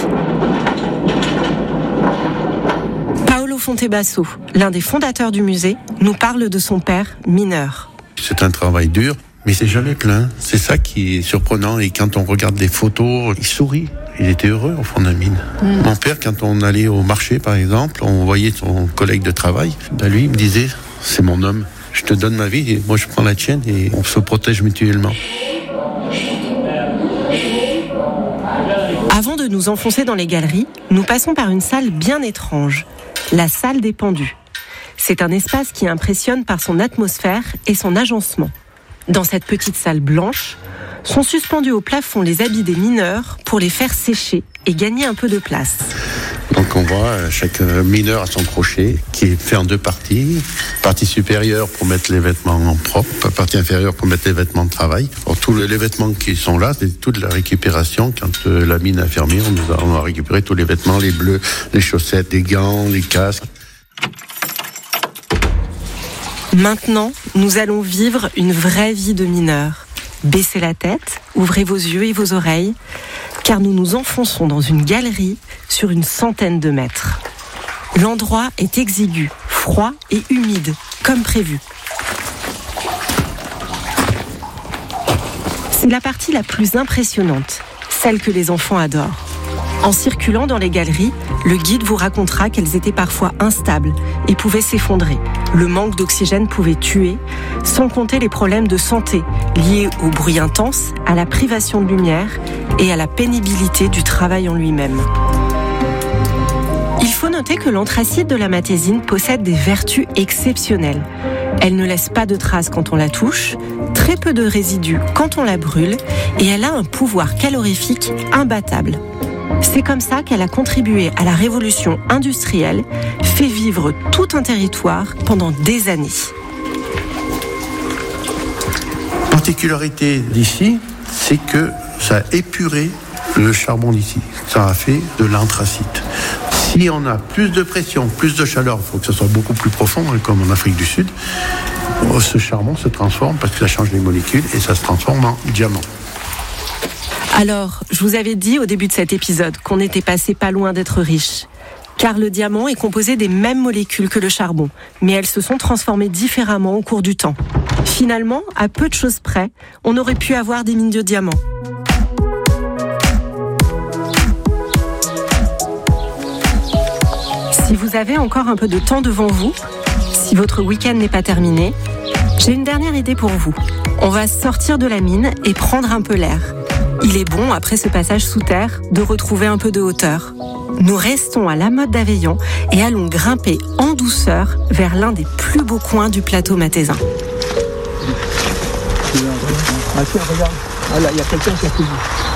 Speaker 10: Paolo Fontebasso, l'un des fondateurs du musée, nous parle de son père mineur.
Speaker 12: C'est un travail dur, mais c'est jamais plein. C'est ça qui est surprenant. Et quand on regarde des photos, il sourit. Il était heureux au fond de la mine. Mon père, quand on allait au marché, par exemple, on voyait son collègue de travail. Lui, il me disait, c'est mon homme. Je te donne ma vie et moi, je prends la tienne et on se protège mutuellement.
Speaker 10: Avant de nous enfoncer dans les galeries, nous passons par une salle bien étrange. La salle des pendus. C'est un espace qui impressionne par son atmosphère et son agencement. Dans cette petite salle blanche, sont suspendus au plafond les habits des mineurs pour les faire sécher et gagner un peu de place.
Speaker 12: Donc on voit chaque mineur a son crochet qui est fait en 2 parties. Partie supérieure pour mettre les vêtements propres, partie inférieure pour mettre les vêtements de travail. Alors, tous les vêtements qui sont là, c'est toute la récupération. Quand la mine a fermé, on a récupéré tous les vêtements, les bleus, les chaussettes, les gants, les casques.
Speaker 10: Maintenant, nous allons vivre une vraie vie de mineur. Baissez la tête, ouvrez vos yeux et vos oreilles, car nous nous enfonçons dans une galerie sur une centaine de mètres. L'endroit est exigu, froid et humide, comme prévu. C'est la partie la plus impressionnante, celle que les enfants adorent. En circulant dans les galeries, le guide vous racontera qu'elles étaient parfois instables et pouvaient s'effondrer. Le manque d'oxygène pouvait tuer, sans compter les problèmes de santé liés au bruit intense, à la privation de lumière et à la pénibilité du travail en lui-même. Il faut noter que l'anthracite de la matésine possède des vertus exceptionnelles. Elle ne laisse pas de traces quand on la touche, très peu de résidus quand on la brûle, et elle a un pouvoir calorifique imbattable. C'est comme ça qu'elle a contribué à la révolution industrielle, fait vivre tout un territoire pendant des années.
Speaker 12: La particularité d'ici, c'est que ça a épuré le charbon d'ici. Ça a fait de l'anthracite. Si on a plus de pression, plus de chaleur, il faut que ce soit beaucoup plus profond, comme en Afrique du Sud, ce charbon se transforme parce que ça change les molécules et ça se transforme en diamant.
Speaker 10: Alors, je vous avais dit au début de cet épisode qu'on était passé pas loin d'être riche. Car le diamant est composé des mêmes molécules que le charbon, mais elles se sont transformées différemment au cours du temps. Finalement, à peu de choses près, on aurait pu avoir des mines de diamants. Si vous avez encore un peu de temps devant vous, si votre week-end n'est pas terminé, j'ai une dernière idée pour vous. On va sortir de la mine et prendre un peu l'air. Il est bon, après ce passage sous terre, de retrouver un peu de hauteur. Nous restons à la Motte d'Aveillon et allons grimper en douceur vers l'un des plus beaux coins du plateau mathésin.
Speaker 13: Ah tiens, regarde. Ah là, il y a quelqu'un qui a fait.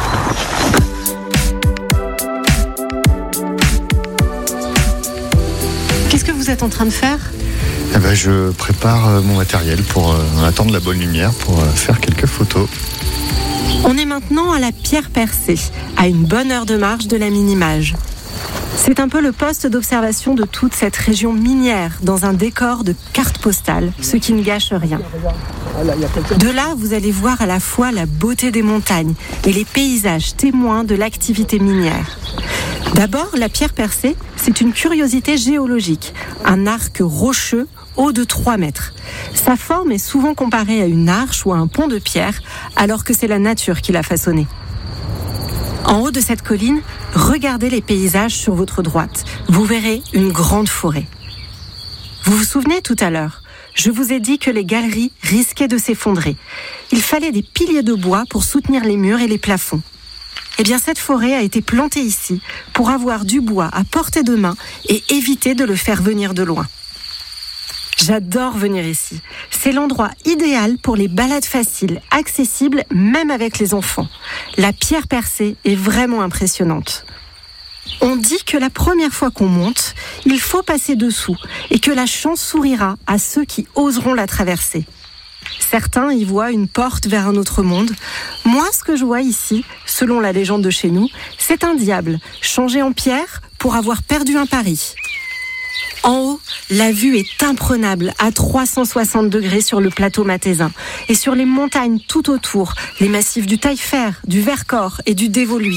Speaker 10: Qu'est-ce que vous êtes en train de faire ?
Speaker 14: Je prépare mon matériel pour attendre la bonne lumière pour faire quelques photos.
Speaker 10: On est maintenant à la Pierre Percée, à une bonne heure de marche de la Mine-Image. C'est un peu le poste d'observation de toute cette région minière, dans un décor de carte postale, ce qui ne gâche rien. De là, vous allez voir à la fois la beauté des montagnes et les paysages témoins de l'activité minière. D'abord, la Pierre Percée, c'est une curiosité géologique, un arc rocheux haut de 3 mètres. Sa forme est souvent comparée à une arche ou à un pont de pierre, alors que c'est la nature qui l'a façonné. En haut de cette colline, regardez les paysages sur votre droite. Vous verrez une grande forêt. Vous vous souvenez tout à l'heure, je vous ai dit que les galeries risquaient de s'effondrer. Il fallait des piliers de bois pour soutenir les murs et les plafonds. Eh bien, cette forêt a été plantée ici pour avoir du bois à portée de main et éviter de le faire venir de loin. J'adore venir ici. C'est l'endroit idéal pour les balades faciles, accessibles même avec les enfants. La Pierre Percée est vraiment impressionnante. On dit que la première fois qu'on monte, il faut passer dessous et que la chance sourira à ceux qui oseront la traverser. Certains y voient une porte vers un autre monde. Moi, ce que je vois ici, selon la légende de chez nous, c'est un diable changé en pierre pour avoir perdu un pari. En haut, la vue est imprenable à 360 degrés sur le plateau mathésin et sur les montagnes tout autour, les massifs du Taillefer, du Vercors et du Dévoluy.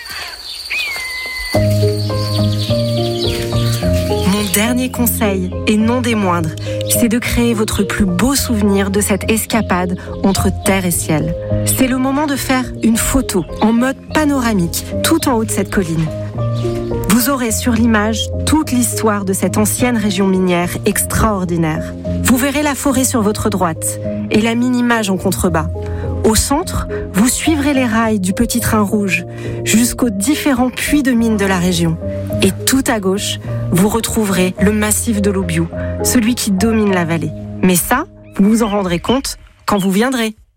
Speaker 10: Mon dernier conseil, et non des moindres, c'est de créer votre plus beau souvenir de cette escapade entre terre et ciel. C'est le moment de faire une photo en mode panoramique, tout en haut de cette colline. Vous aurez sur l'image toute l'histoire de cette ancienne région minière extraordinaire. Vous verrez la forêt sur votre droite et la Mine-Image en contrebas. Au centre, vous suivrez les rails du petit train rouge jusqu'aux différents puits de mines de la région. Et tout à gauche, vous retrouverez le massif de l'Aubiou, celui qui domine la vallée. Mais ça, vous vous en rendrez compte quand vous viendrez.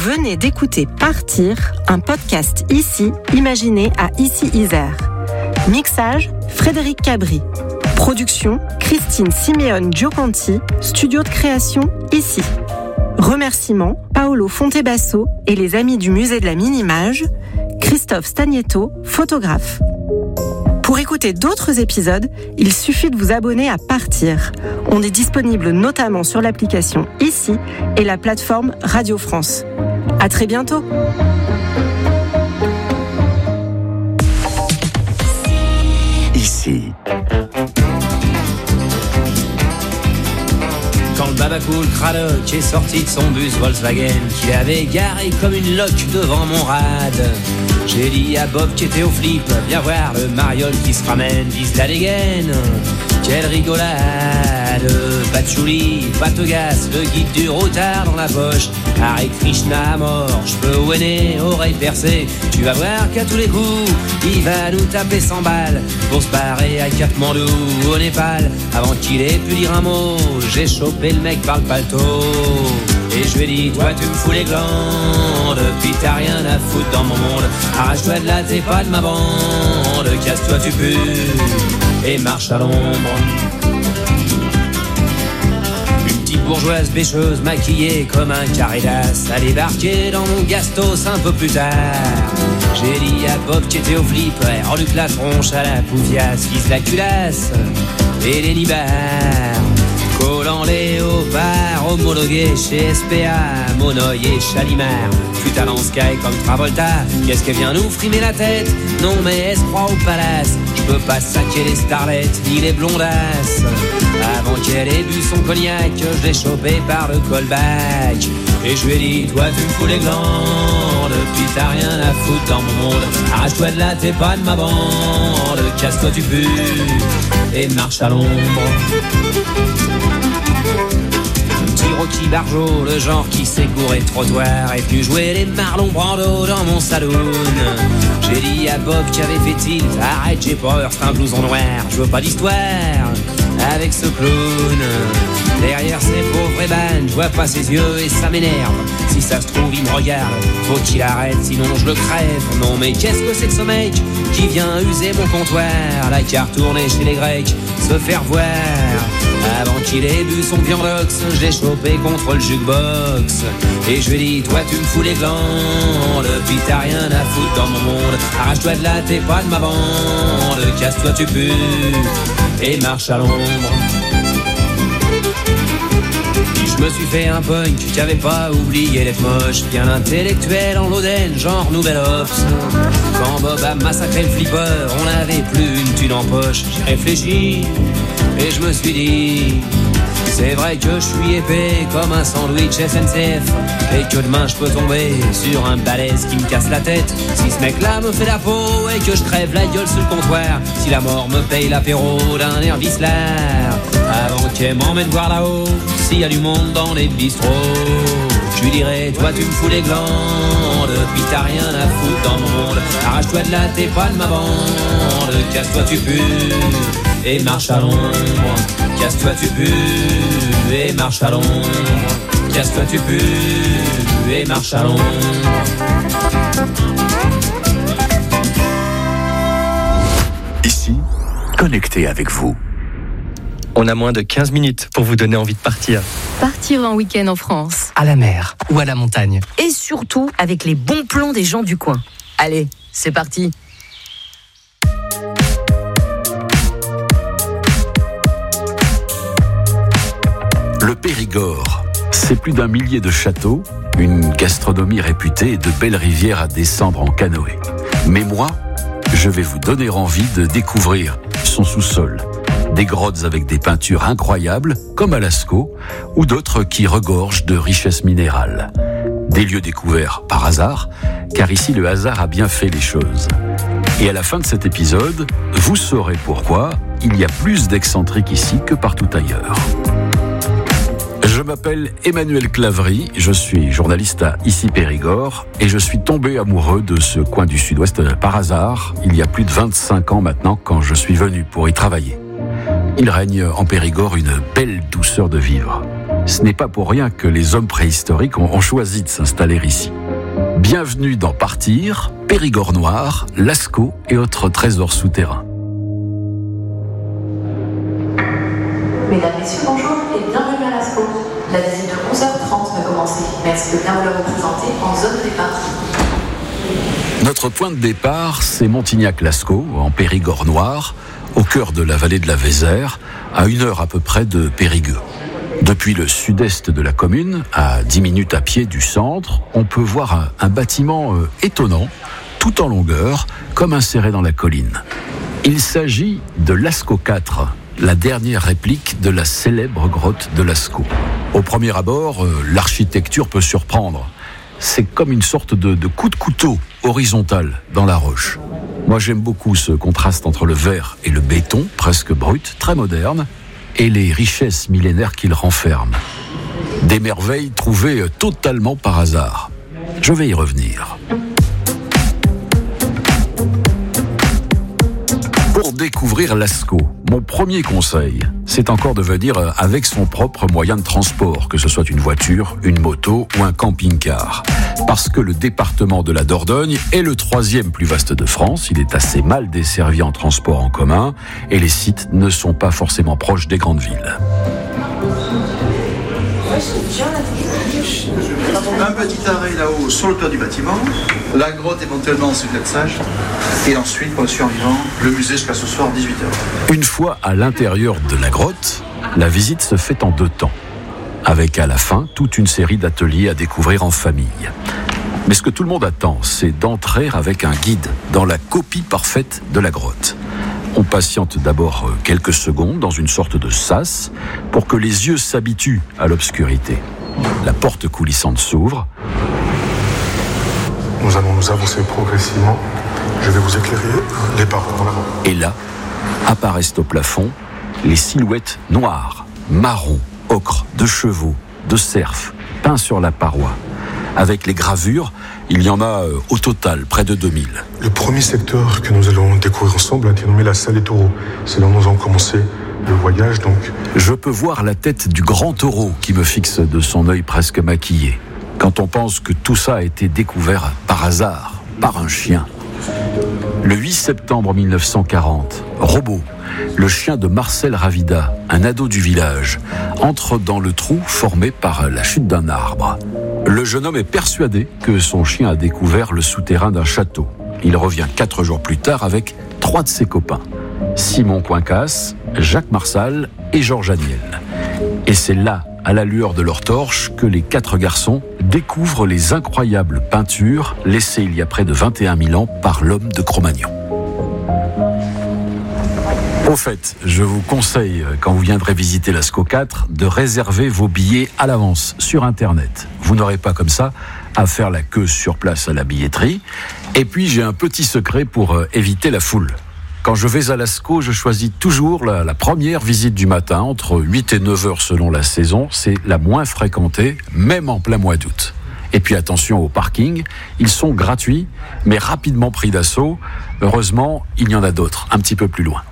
Speaker 10: venez d'écouter Partir, un podcast ici, imaginé à Issy-Isère. Mixage, Frédéric Cabri. Production, Christine Simeone Giocanti, studio de création, ici. Remerciements, Paolo Fontebasso et les amis du musée de la Mini-Image, Christophe Stagnetto, photographe. Pour écouter d'autres épisodes, il suffit de vous abonner à Partir. On est disponible notamment sur l'application Ici et la plateforme Radio France. À très bientôt.
Speaker 1: Ici.
Speaker 15: Quand le babacool Cradock est sorti de son bus Volkswagen qu'il avait garé comme une loque devant mon rad, j'ai dit à Bob qui était au flip, viens voir le mariole qui se ramène, vise la dégaine. Quelle rigolade, patchouli, patogas, le guide du routard dans la poche. Hare Krishna à mort, cheveux au nez, oreilles percées. Tu vas voir qu'à tous les coups, il va nous taper 100 balles pour se barrer à Katmandou au Népal. Avant qu'il ait pu dire un mot, j'ai chopé le mec par le paletot. Et je lui ai dit, toi tu me fous les glandes, puis t'as rien à foutre dans mon monde. Arrache-toi de là, t'es pas de ma bande, casse-toi tu pues, et marche à l'ombre. Une petite bourgeoise bêcheuse maquillée comme un carré d'as a débarqué dans mon gastos un peu plus tard. J'ai dit à Bob qui était au flip, enluque la tronche à la poufiasse, vise la culasse et les nibards. Collant léopard, homologué chez SPA, Monoï et Chalimard. Putain en Sky comme Travolta, qu'est-ce qu'elle vient nous frimer la tête? Non mais elle se croit au palace, je peux pas saquer les starlettes ni les blondasses. Avant qu'elle ait bu son cognac, je l'ai chopé par le callback. Et je lui ai dit, toi tu me fous les glandes, puis t'as rien à foutre dans mon monde. Arrache-toi de là, t'es pas de ma bande, casse-toi tu pues, et marche à l'ombre. Rocky Barjo, le genre qui sait courir trottoir, est venu jouer les Marlon Brando dans mon saloon. J'ai dit à Bob qui avait fait tilt, arrête j'ai peur, c'est un blouson noir, je veux pas d'histoire avec ce clown. Derrière ces pauvres ébanes, je vois pas ses yeux et ça m'énerve. Si ça se trouve il me regarde, faut qu'il arrête sinon je le crève. Non mais qu'est-ce que c'est que ce mec qui vient user mon comptoir? La carte tournée chez les Grecs, se faire voir. Avant qu'il ait bu son viandox, je l'ai chopé contre le jukebox. Et je lui ai dit, toi tu me fous les glandes, puis t'as rien à foutre dans mon monde. Arrache-toi de là, t'es pas de ma bande, casse-toi tu pues, et marche à l'ombre. Je me suis fait un punk qui avait pas oublié d'être moche, bien intellectuel en l'Oden, genre Nouvelle Ops. Quand Bob a massacré le flipper, on n'avait plus une thune en poche. J'ai réfléchi et je me suis dit, c'est vrai que je suis épais comme un sandwich SNCF, et que demain je peux tomber sur un balèze qui me casse la tête. Si ce mec là me fait la peau et que je crève la gueule sur le comptoir, si la mort me paye l'apéro d'un air vicelard, avant qu'elle m'emmène voir là-haut s'il y a du monde dans les bistrots, je lui dirais, toi tu me fous les glandes, puis t'as rien à foutre dans mon monde. Arrache-toi de là, t'es pas de ma bande, casse-toi tu pues, et marche à l'ombre. Casse-toi tu pues, et marche à l'ombre. Casse-toi tu pues, et marche à l'ombre.
Speaker 1: Ici, connecté avec vous.
Speaker 2: On a moins de 15 minutes pour vous donner envie de partir.
Speaker 3: Partir en week-end en France.
Speaker 16: À la mer ou à la montagne.
Speaker 3: Et surtout avec les bons plans des gens du coin. Allez, c'est parti.
Speaker 1: Le Périgord, c'est plus d'1 millier de châteaux, une gastronomie réputée et de belles rivières à descendre en canoë. Mais moi, je vais vous donner envie de découvrir son sous-sol. Des grottes avec des peintures incroyables, comme à Lascaux, ou d'autres qui regorgent de richesses minérales. Des lieux découverts par hasard, car ici le hasard a bien fait les choses. Et à la fin de cet épisode, vous saurez pourquoi il y a plus d'excentriques ici que partout ailleurs. Je m'appelle Emmanuel Claverie, je suis journaliste à Ici Périgord et je suis tombé amoureux de ce coin du sud-ouest par hasard, il y a plus de 25 ans maintenant quand je suis venu pour y travailler. Il règne en Périgord une belle douceur de vivre. Ce n'est pas pour rien que les hommes préhistoriques ont choisi de s'installer ici. Bienvenue dans Partir, Périgord noir, Lascaux et autres trésors souterrains.
Speaker 17: Mesdames, Messieurs, bonjour et bienvenue à Lascaux. La visite de 11h30 va commencer. Merci de bien vouloir vous présenter en zone de départ.
Speaker 1: Notre point de départ, c'est Montignac-Lascaux, en Périgord noir, au cœur de la vallée de la Vézère, à 1 heure à peu près de Périgueux. Depuis le sud-est de la commune, à 10 minutes à pied du centre, on peut voir un bâtiment étonnant, tout en longueur, comme inséré dans la colline. Il s'agit de Lascaux 4, la dernière réplique de la célèbre grotte de Lascaux. Au premier abord, l'architecture peut surprendre. C'est comme une sorte de coup de couteau horizontal dans la roche. Moi, j'aime beaucoup ce contraste entre le verre et le béton, presque brut, très moderne, et les richesses millénaires qu'il renferme. Des merveilles trouvées totalement par hasard. Je vais y revenir. Pour découvrir Lascaux, mon premier conseil, c'est encore de venir avec son propre moyen de transport, que ce soit une voiture, une moto ou un camping-car. Parce que le département de la Dordogne est le 3e plus vaste de France, il est assez mal desservi en transport en commun et les sites ne sont pas forcément proches des grandes villes.
Speaker 18: Un petit arrêt là-haut sur le toit du bâtiment, la grotte éventuellement sous le sage, et ensuite pour le survivant, le musée jusqu'à ce soir 18h.
Speaker 1: Une fois à l'intérieur de la grotte, la visite se fait en 2 temps, avec à la fin toute une série d'ateliers à découvrir en famille. Mais ce que tout le monde attend, c'est d'entrer avec un guide dans la copie parfaite de la grotte. On patiente d'abord quelques secondes dans une sorte de sas pour que les yeux s'habituent à l'obscurité. La porte coulissante s'ouvre.
Speaker 19: Nous allons nous avancer progressivement. Je vais vous éclairer les parois en avant.
Speaker 1: Et là, apparaissent au plafond les silhouettes noires, marron, ocre, de chevaux, de cerfs, peints sur la paroi. Avec les gravures, il y en a au total près de 2000.
Speaker 19: Le premier secteur que nous allons découvrir ensemble a été nommé la salle des taureaux. C'est là où nous allons commencer le voyage, donc.
Speaker 1: Je peux voir la tête du grand taureau qui me fixe de son œil presque maquillé. Quand on pense que tout ça a été découvert par hasard, par un chien. Le 8 septembre 1940, Robot, le chien de Marcel Ravida, un ado du village, entre dans le trou formé par la chute d'un arbre. Le jeune homme est persuadé que son chien a découvert le souterrain d'un château. Il revient 4 jours plus tard avec 3 de ses copains. Simon Coincasse, Jacques Marsal et Georges Aniel. Et c'est là, à la lueur de leurs torches, que les 4 garçons découvrent les incroyables peintures laissées il y a près de 21 000 ans par l'homme de Cro-Magnon. Au fait, je vous conseille, quand vous viendrez visiter Lascaux 4, de réserver vos billets à l'avance sur Internet. Vous n'aurez pas comme ça à faire la queue sur place à la billetterie. Et puis, j'ai un petit secret pour éviter la foule. Quand je vais à Lascaux, je choisis toujours la première visite du matin, entre 8 et 9 heures selon la saison. C'est la moins fréquentée, même en plein mois d'août. Et puis attention aux parkings, ils sont gratuits, mais rapidement pris d'assaut. Heureusement, il y en a d'autres, un petit peu plus loin.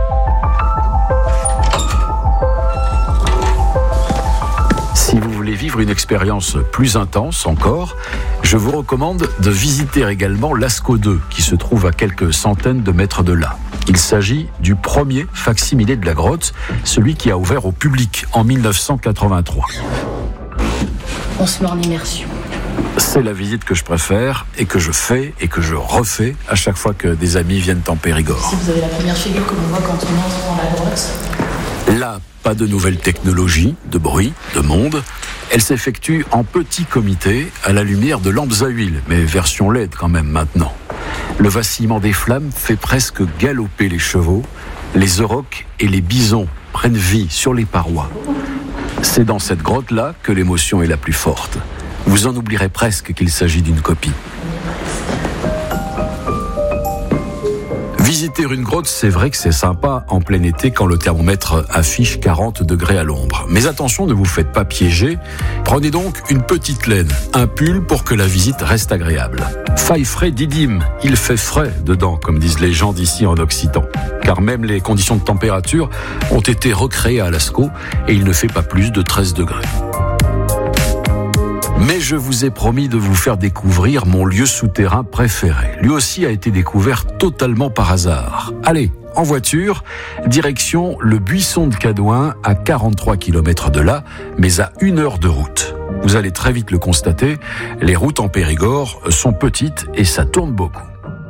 Speaker 1: Si vous voulez vivre une expérience plus intense encore, je vous recommande de visiter également Lascaux 2, qui se trouve à quelques centaines de mètres de là. Il s'agit du premier facsimilé de la grotte, celui qui a ouvert au public en 1983.
Speaker 5: On se met en immersion.
Speaker 1: C'est la visite que je préfère et que je fais et que je refais à chaque fois que des amis viennent en Périgord.
Speaker 5: Si vous avez la première figure que l'on voit quand on entre dans la grotte.
Speaker 1: Là, pas de nouvelles technologies, de bruit, de monde. Elle s'effectue en petit comité à la lumière de lampes à huile, mais version LED quand même maintenant. Le vacillement des flammes fait presque galoper les chevaux. Les aurochs et les bisons prennent vie sur les parois. C'est dans cette grotte-là que l'émotion est la plus forte. Vous en oublierez presque qu'il s'agit d'une copie. Visiter une grotte, c'est vrai que c'est sympa en plein été quand le thermomètre affiche 40 degrés à l'ombre. Mais attention, ne vous faites pas piéger. Prenez donc une petite laine, un pull pour que la visite reste agréable. Faille frais didim, il fait frais dedans, comme disent les gens d'ici en occitan. Car même les conditions de température ont été recréées à Lascaux et il ne fait pas plus de 13 degrés. Mais je vous ai promis de vous faire découvrir mon lieu souterrain préféré. Lui aussi a été découvert totalement par hasard. Allez, en voiture, direction le buisson de Cadouin, à 43 km de là, mais à 1 heure de route. Vous allez très vite le constater, les routes en Périgord sont petites et ça tourne beaucoup.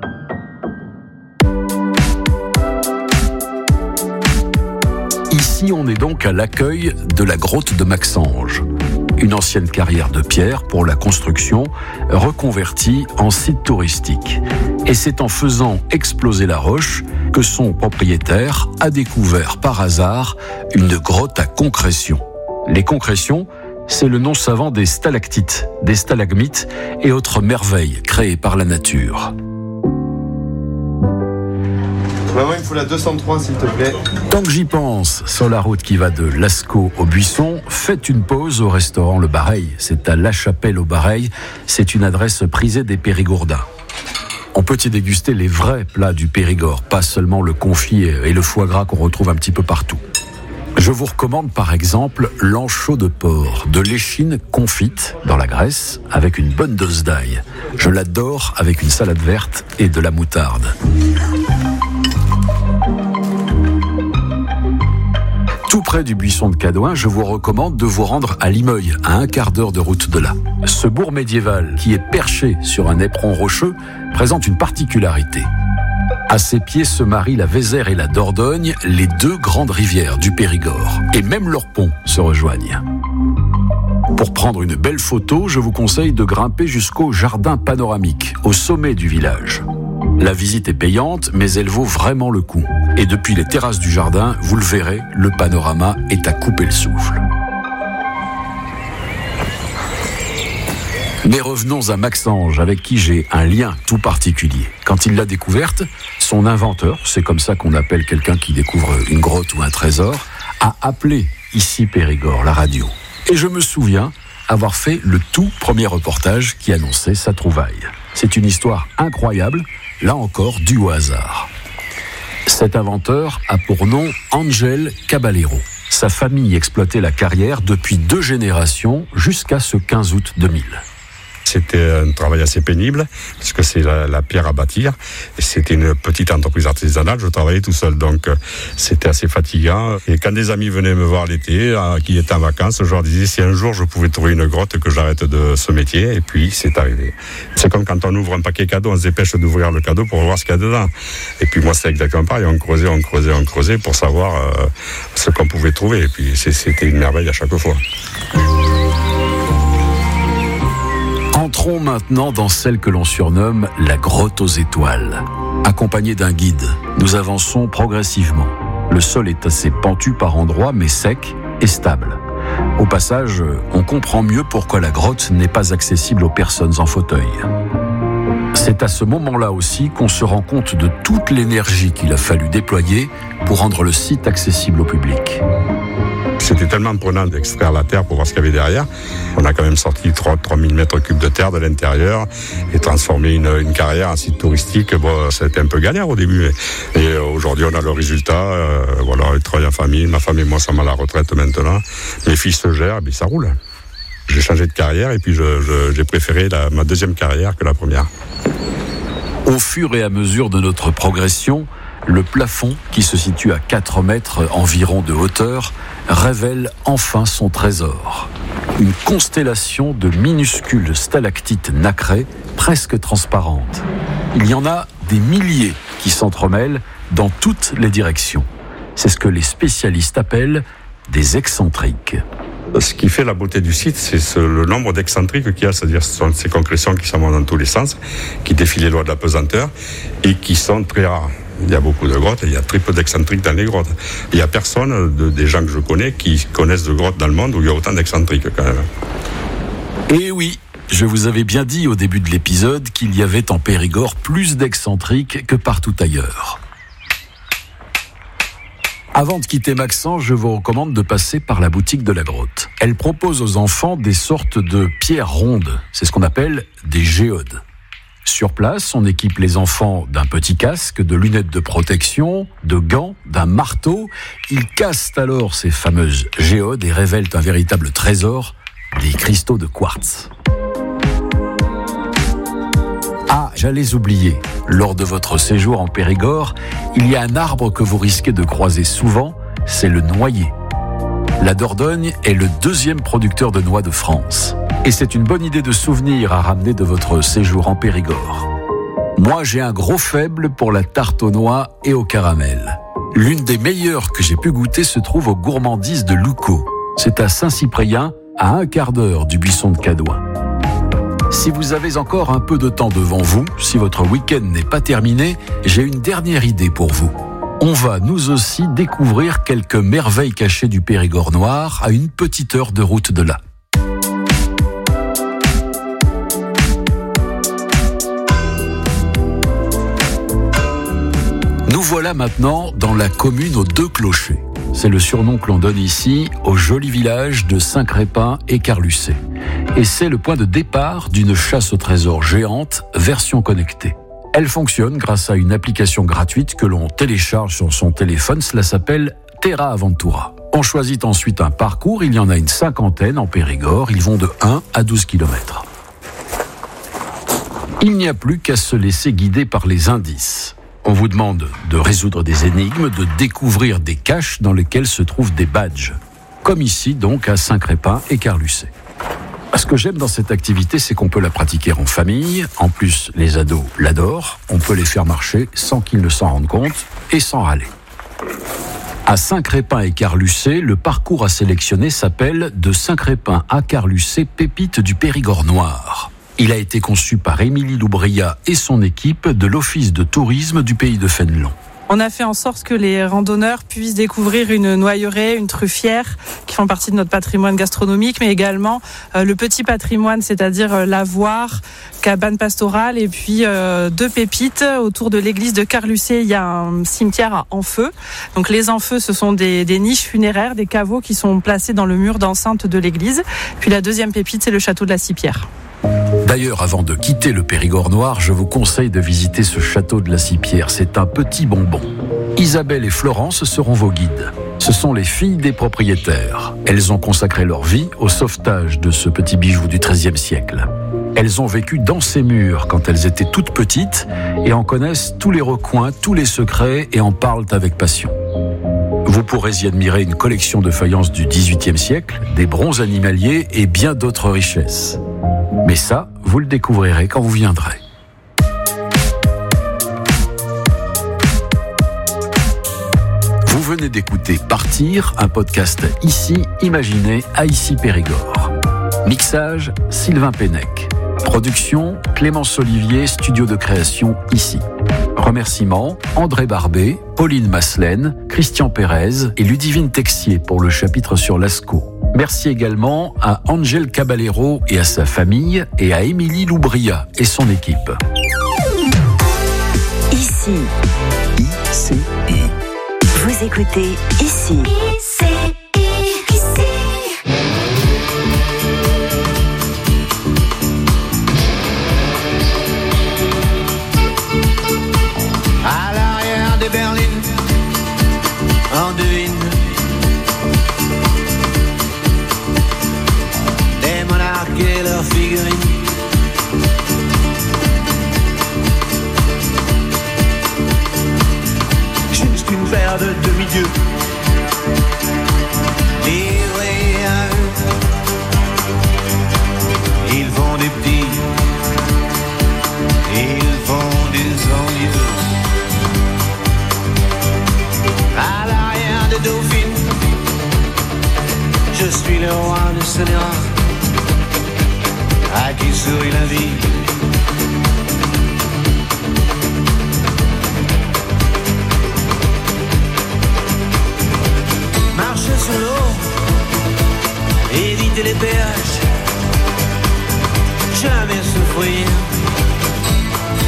Speaker 1: Ici, on est donc à l'accueil de la grotte de Maxange. Une ancienne carrière de pierre pour la construction, reconvertie en site touristique. Et c'est en faisant exploser la roche que son propriétaire a découvert par hasard une grotte à concrétion. Les concrétions, c'est le nom savant des stalactites, des stalagmites et autres merveilles créées par la nature.
Speaker 7: Maman, il me faut la 203 s'il te plaît.
Speaker 1: Tant que j'y pense, sur la route qui va de Lascaux au Buisson, faites une pause au restaurant Le Bareil. C'est à La Chapelle au Bareil. C'est une adresse prisée des Périgourdins. On peut y déguster les vrais plats du Périgord, pas seulement le confit et le foie gras qu'on retrouve un petit peu partout. Je vous recommande par exemple l'anchois de porc, de l'échine confite dans la graisse avec une bonne dose d'ail. Je l'adore avec une salade verte et de la moutarde. Tout près du buisson de Cadouin, je vous recommande de vous rendre à Limeuil, à 1 quart d'heure de route de là. Ce bourg médiéval, qui est perché sur un éperon rocheux, présente une particularité. À ses pieds se marient la Vézère et la Dordogne, les 2 grandes rivières du Périgord. Et même leurs ponts se rejoignent. Pour prendre une belle photo, je vous conseille de grimper jusqu'au jardin panoramique, au sommet du village. La visite est payante, mais elle vaut vraiment le coup. Et depuis les terrasses du jardin, vous le verrez, le panorama est à couper le souffle. Mais revenons à Maxange, avec qui j'ai un lien tout particulier. Quand il l'a découverte, son inventeur, c'est comme ça qu'on appelle quelqu'un qui découvre une grotte ou un trésor, a appelé ici Périgord, la radio. Et je me souviens avoir fait le tout premier reportage qui annonçait sa trouvaille. C'est une histoire incroyable, là encore due au hasard. Cet inventeur a pour nom Ángel Caballero. Sa famille exploitait la carrière depuis 2 générations jusqu'à ce 15 août 2000.
Speaker 20: C'était un travail assez pénible, parce que c'est la pierre à bâtir. Et c'était une petite entreprise artisanale, je travaillais tout seul, donc c'était assez fatigant. Et quand des amis venaient me voir l'été, qui étaient en vacances, je leur disais si un jour je pouvais trouver une grotte, que j'arrête de ce métier, et puis c'est arrivé. C'est comme quand on ouvre un paquet cadeau, on se dépêche d'ouvrir le cadeau pour voir ce qu'il y a dedans. Et puis moi c'est exactement pareil, on creusait pour savoir ce qu'on pouvait trouver, et puis c'était une merveille à chaque fois.
Speaker 1: Entrons maintenant dans celle que l'on surnomme la grotte aux étoiles. Accompagné d'un guide, nous avançons progressivement. Le sol est assez pentu par endroits, mais sec et stable. Au passage, on comprend mieux pourquoi la grotte n'est pas accessible aux personnes en fauteuil. C'est à ce moment-là aussi qu'on se rend compte de toute l'énergie qu'il a fallu déployer pour rendre le site accessible au public.
Speaker 20: C'était tellement prenant d'extraire la terre pour voir ce qu'il y avait derrière. On a quand même sorti 3000 mètres cubes de terre de l'intérieur et transformé une carrière en site touristique. Bon, c'était un peu galère au début. Et aujourd'hui, on a le résultat. Voilà, on travaille en famille. Ma femme et moi sommes à la retraite maintenant. Mes fils se gèrent, et ça roule. J'ai changé de carrière et puis j'ai préféré ma deuxième carrière que la première.
Speaker 1: Au fur et à mesure de notre progression, le plafond, qui se situe à 4 mètres environ de hauteur, révèle enfin son trésor. Une constellation de minuscules stalactites nacrées, presque transparentes. Il y en a des milliers qui s'entremêlent dans toutes les directions. C'est ce que les spécialistes appellent des excentriques.
Speaker 20: Ce qui fait la beauté du site, c'est le nombre d'excentriques qu'il y a, c'est-à-dire ce sont ces concrétions qui s'en vont dans tous les sens, qui défient les lois de la pesanteur et qui sont très rares. Il y a beaucoup de grottes et il y a très peu d'excentriques dans les grottes. Il n'y a personne, des gens que je connais, qui connaissent de grottes dans le monde où il y a autant d'excentriques quand même.
Speaker 1: Et oui, je vous avais bien dit au début de l'épisode qu'il y avait en Périgord plus d'excentriques que partout ailleurs. Avant de quitter Maxent, je vous recommande de passer par la boutique de la Grotte. Elle propose aux enfants des sortes de pierres rondes. C'est ce qu'on appelle des géodes. Sur place, on équipe les enfants d'un petit casque, de lunettes de protection, de gants, d'un marteau. Ils cassent alors ces fameuses géodes et révèlent un véritable trésor, des cristaux de quartz. Ah, j'allais oublier, lors de votre séjour en Périgord, il y a un arbre que vous risquez de croiser souvent, c'est le noyer. La Dordogne est le 2e producteur de noix de France. Et c'est une bonne idée de souvenir à ramener de votre séjour en Périgord. Moi, j'ai un gros faible pour la tarte aux noix et au caramel. L'une des meilleures que j'ai pu goûter se trouve aux gourmandises de Louco. C'est à Saint-Cyprien, à 1 quart d'heure du buisson de Cadouin. Si vous avez encore un peu de temps devant vous, si votre week-end n'est pas terminé, j'ai une dernière idée pour vous. On va nous aussi découvrir quelques merveilles cachées du Périgord noir à une petite heure de route de là. Nous voilà maintenant dans la commune aux 2 clochers. C'est le surnom que l'on donne ici au joli village de Saint-Crépin et Carlucet. Et c'est le point de départ d'une chasse au trésor géante, version connectée. Elle fonctionne grâce à une application gratuite que l'on télécharge sur son téléphone. Cela s'appelle Terra Aventura. On choisit ensuite un parcours. Il y en a une 50aine en Périgord. Ils vont de 1 à 12 km. Il n'y a plus qu'à se laisser guider par les indices. On vous demande de résoudre des énigmes, de découvrir des caches dans lesquelles se trouvent des badges. Comme ici, donc, à Saint-Crépin et Carlucet. Ce que j'aime dans cette activité, c'est qu'on peut la pratiquer en famille. En plus, les ados l'adorent. On peut les faire marcher sans qu'ils ne s'en rendent compte et sans râler. À Saint-Crépin et Carlucet, le parcours à sélectionner s'appelle « De Saint-Crépin à Carlucet, pépite du Périgord noir ». Il a été conçu par Émilie Loubria et son équipe de l'Office de tourisme du pays de Fénelon.
Speaker 21: On a fait en sorte que les randonneurs puissent découvrir une noyeraie, une truffière, qui font partie de notre patrimoine gastronomique, mais également le petit patrimoine, c'est-à-dire l'avoir, cabane pastorale, et puis 2 pépites. Autour de l'église de Carlucet, il y a un cimetière à Enfeux. Donc les Enfeux, ce sont des niches funéraires, des caveaux qui sont placés dans le mur d'enceinte de l'église. Puis la 2e pépite, c'est le château de la Cipierre.
Speaker 1: D'ailleurs, avant de quitter le Périgord noir, je vous conseille de visiter ce château de la Cipierre. C'est un petit bonbon. Isabelle et Florence seront vos guides. Ce sont les filles des propriétaires. Elles ont consacré leur vie au sauvetage de ce petit bijou du XIIIe siècle. Elles ont vécu dans ces murs quand elles étaient toutes petites et en connaissent tous les recoins, tous les secrets et en parlent avec passion. Vous pourrez y admirer une collection de faïences du XVIIIe siècle, des bronzes animaliers et bien d'autres richesses. Mais ça, vous le découvrirez quand vous viendrez. Vous venez d'écouter Partir, un podcast ici imaginé à Issy Périgord. Mixage, Sylvain Pennec. Production, Clémence Olivier, studio de création ici. Remerciements, André Barbet, Pauline Masselaine, Christian Pérez et Ludivine Texier pour le chapitre sur Lascaux. Merci également à Angel Caballero et à sa famille et à Émilie Loubria et son équipe.
Speaker 22: Ici. Vous écoutez Ici.
Speaker 9: À l'arrière des berlines, on devine des monarques et leurs figurines. Juste une paire de demi-dieux livrés à eux. Ils font des petits, ils font des ennuyeux. À l'arrière des dauphines, je suis le roi de scélérat, à qui sourit la vie. Marcher sur l'eau, éviter les péages, jamais souffrir,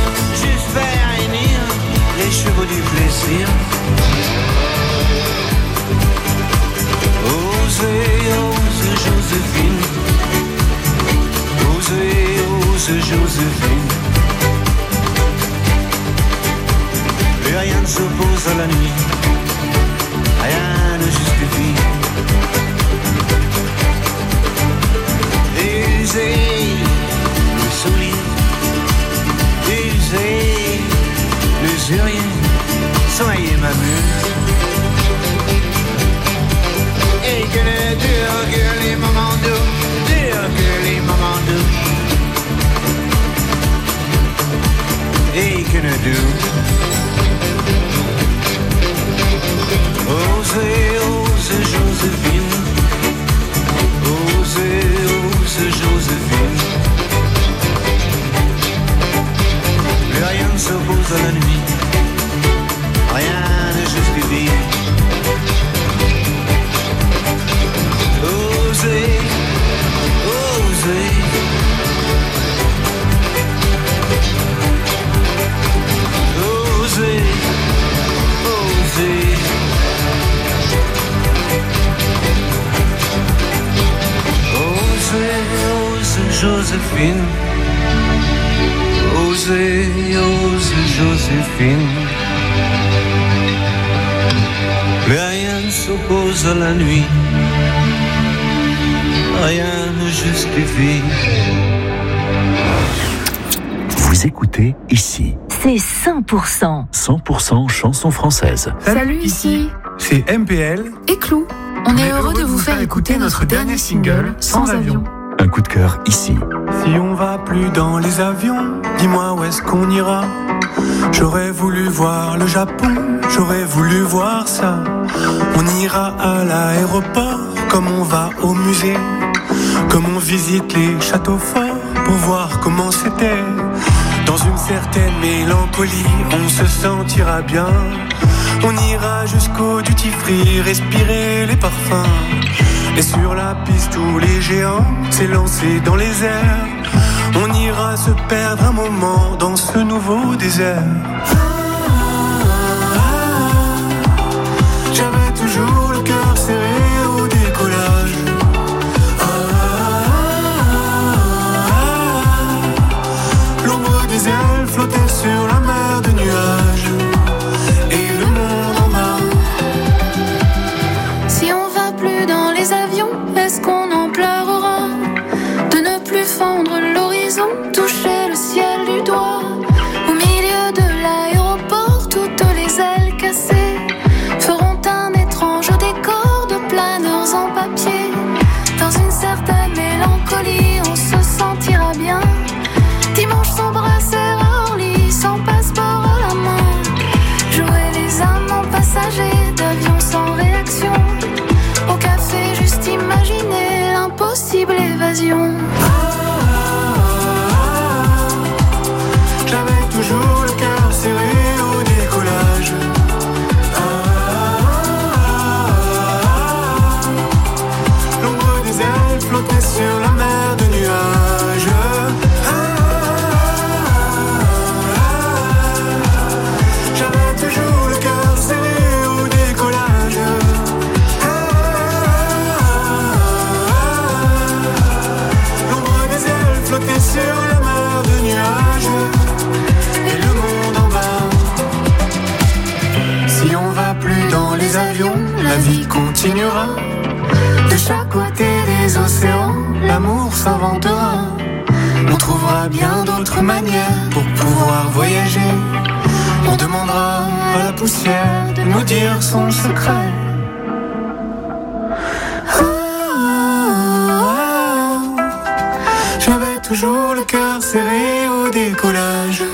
Speaker 9: juste faire hennir les chevaux du plaisir. Joséphine. Ose, Joséphine. Plus rien ne s'oppose à la nuit, rien ne justifie. Usez le soulier, usez l'usurier, soyez ma muse. Et que ne durent que les moments doux, durent que les moments doux. Et que ne durent. Osez, ose Joséphine. Osez, ose Joséphine. Plus rien ne s'oppose à la nuit, rien ne justifie. Osez, osez. Osez, osez. Osez, Joséphine. Osez, ose Joséphine. Plus rien ne s'oppose à la nuit, rien ne justifie.
Speaker 1: Vous écoutez ici.
Speaker 22: C'est 100%.
Speaker 1: 100% chansons françaises.
Speaker 4: Salut, ici.
Speaker 6: C'est MPL
Speaker 4: et Clou. On est heureux de vous faire écouter notre dernier single, Sans avion.
Speaker 1: Un coup de cœur ici.
Speaker 6: Si on va plus dans les avions, dis-moi où est-ce qu'on ira. J'aurais voulu voir le Japon, j'aurais voulu voir ça. On ira à l'aéroport, comme on va au musée, comme on visite les châteaux forts, pour voir comment c'était. Dans une certaine mélancolie, on se sentira bien. On ira jusqu'au duty-free, respirer les parfums. Et sur la piste où les géants s'élancent dans les airs, on ira se perdre un moment dans ce nouveau désert. J'avais toujours le cœur serré au décollage. L'ombre des ailes flottait sur la mer de nuages. Et le monde en bas.
Speaker 4: Si on va plus dans les avions, est-ce qu'on en pleurera de ne plus fendre l'horizon, toucher le ciel du doigt? Au milieu de l'aéroport, toutes les ailes cassées feront un étrange décor de planeurs en papier. Dans une certaine mélancolie, on se sentira bien. Dimanche sans brassière à Orly, sans passeport à la main. Jouer les amants passagers d'avions sans réaction. Au café, juste imaginer l'impossible évasion.
Speaker 6: J'avais toujours le cœur serré au décollage. L'ombre des ailes flottait sur la mer de nuages. J'avais toujours le cœur serré au décollage. L'ombre des ailes flottait sur la mer de nuages. Et le monde en bas. Si on va plus dans les avions, la vie continuera. De chaque côté des océans, l'amour s'inventera. On trouvera bien d'autres manières pour pouvoir voyager. On demandera à la poussière de nous dire son secret. J'avais toujours le cœur serré au décollage.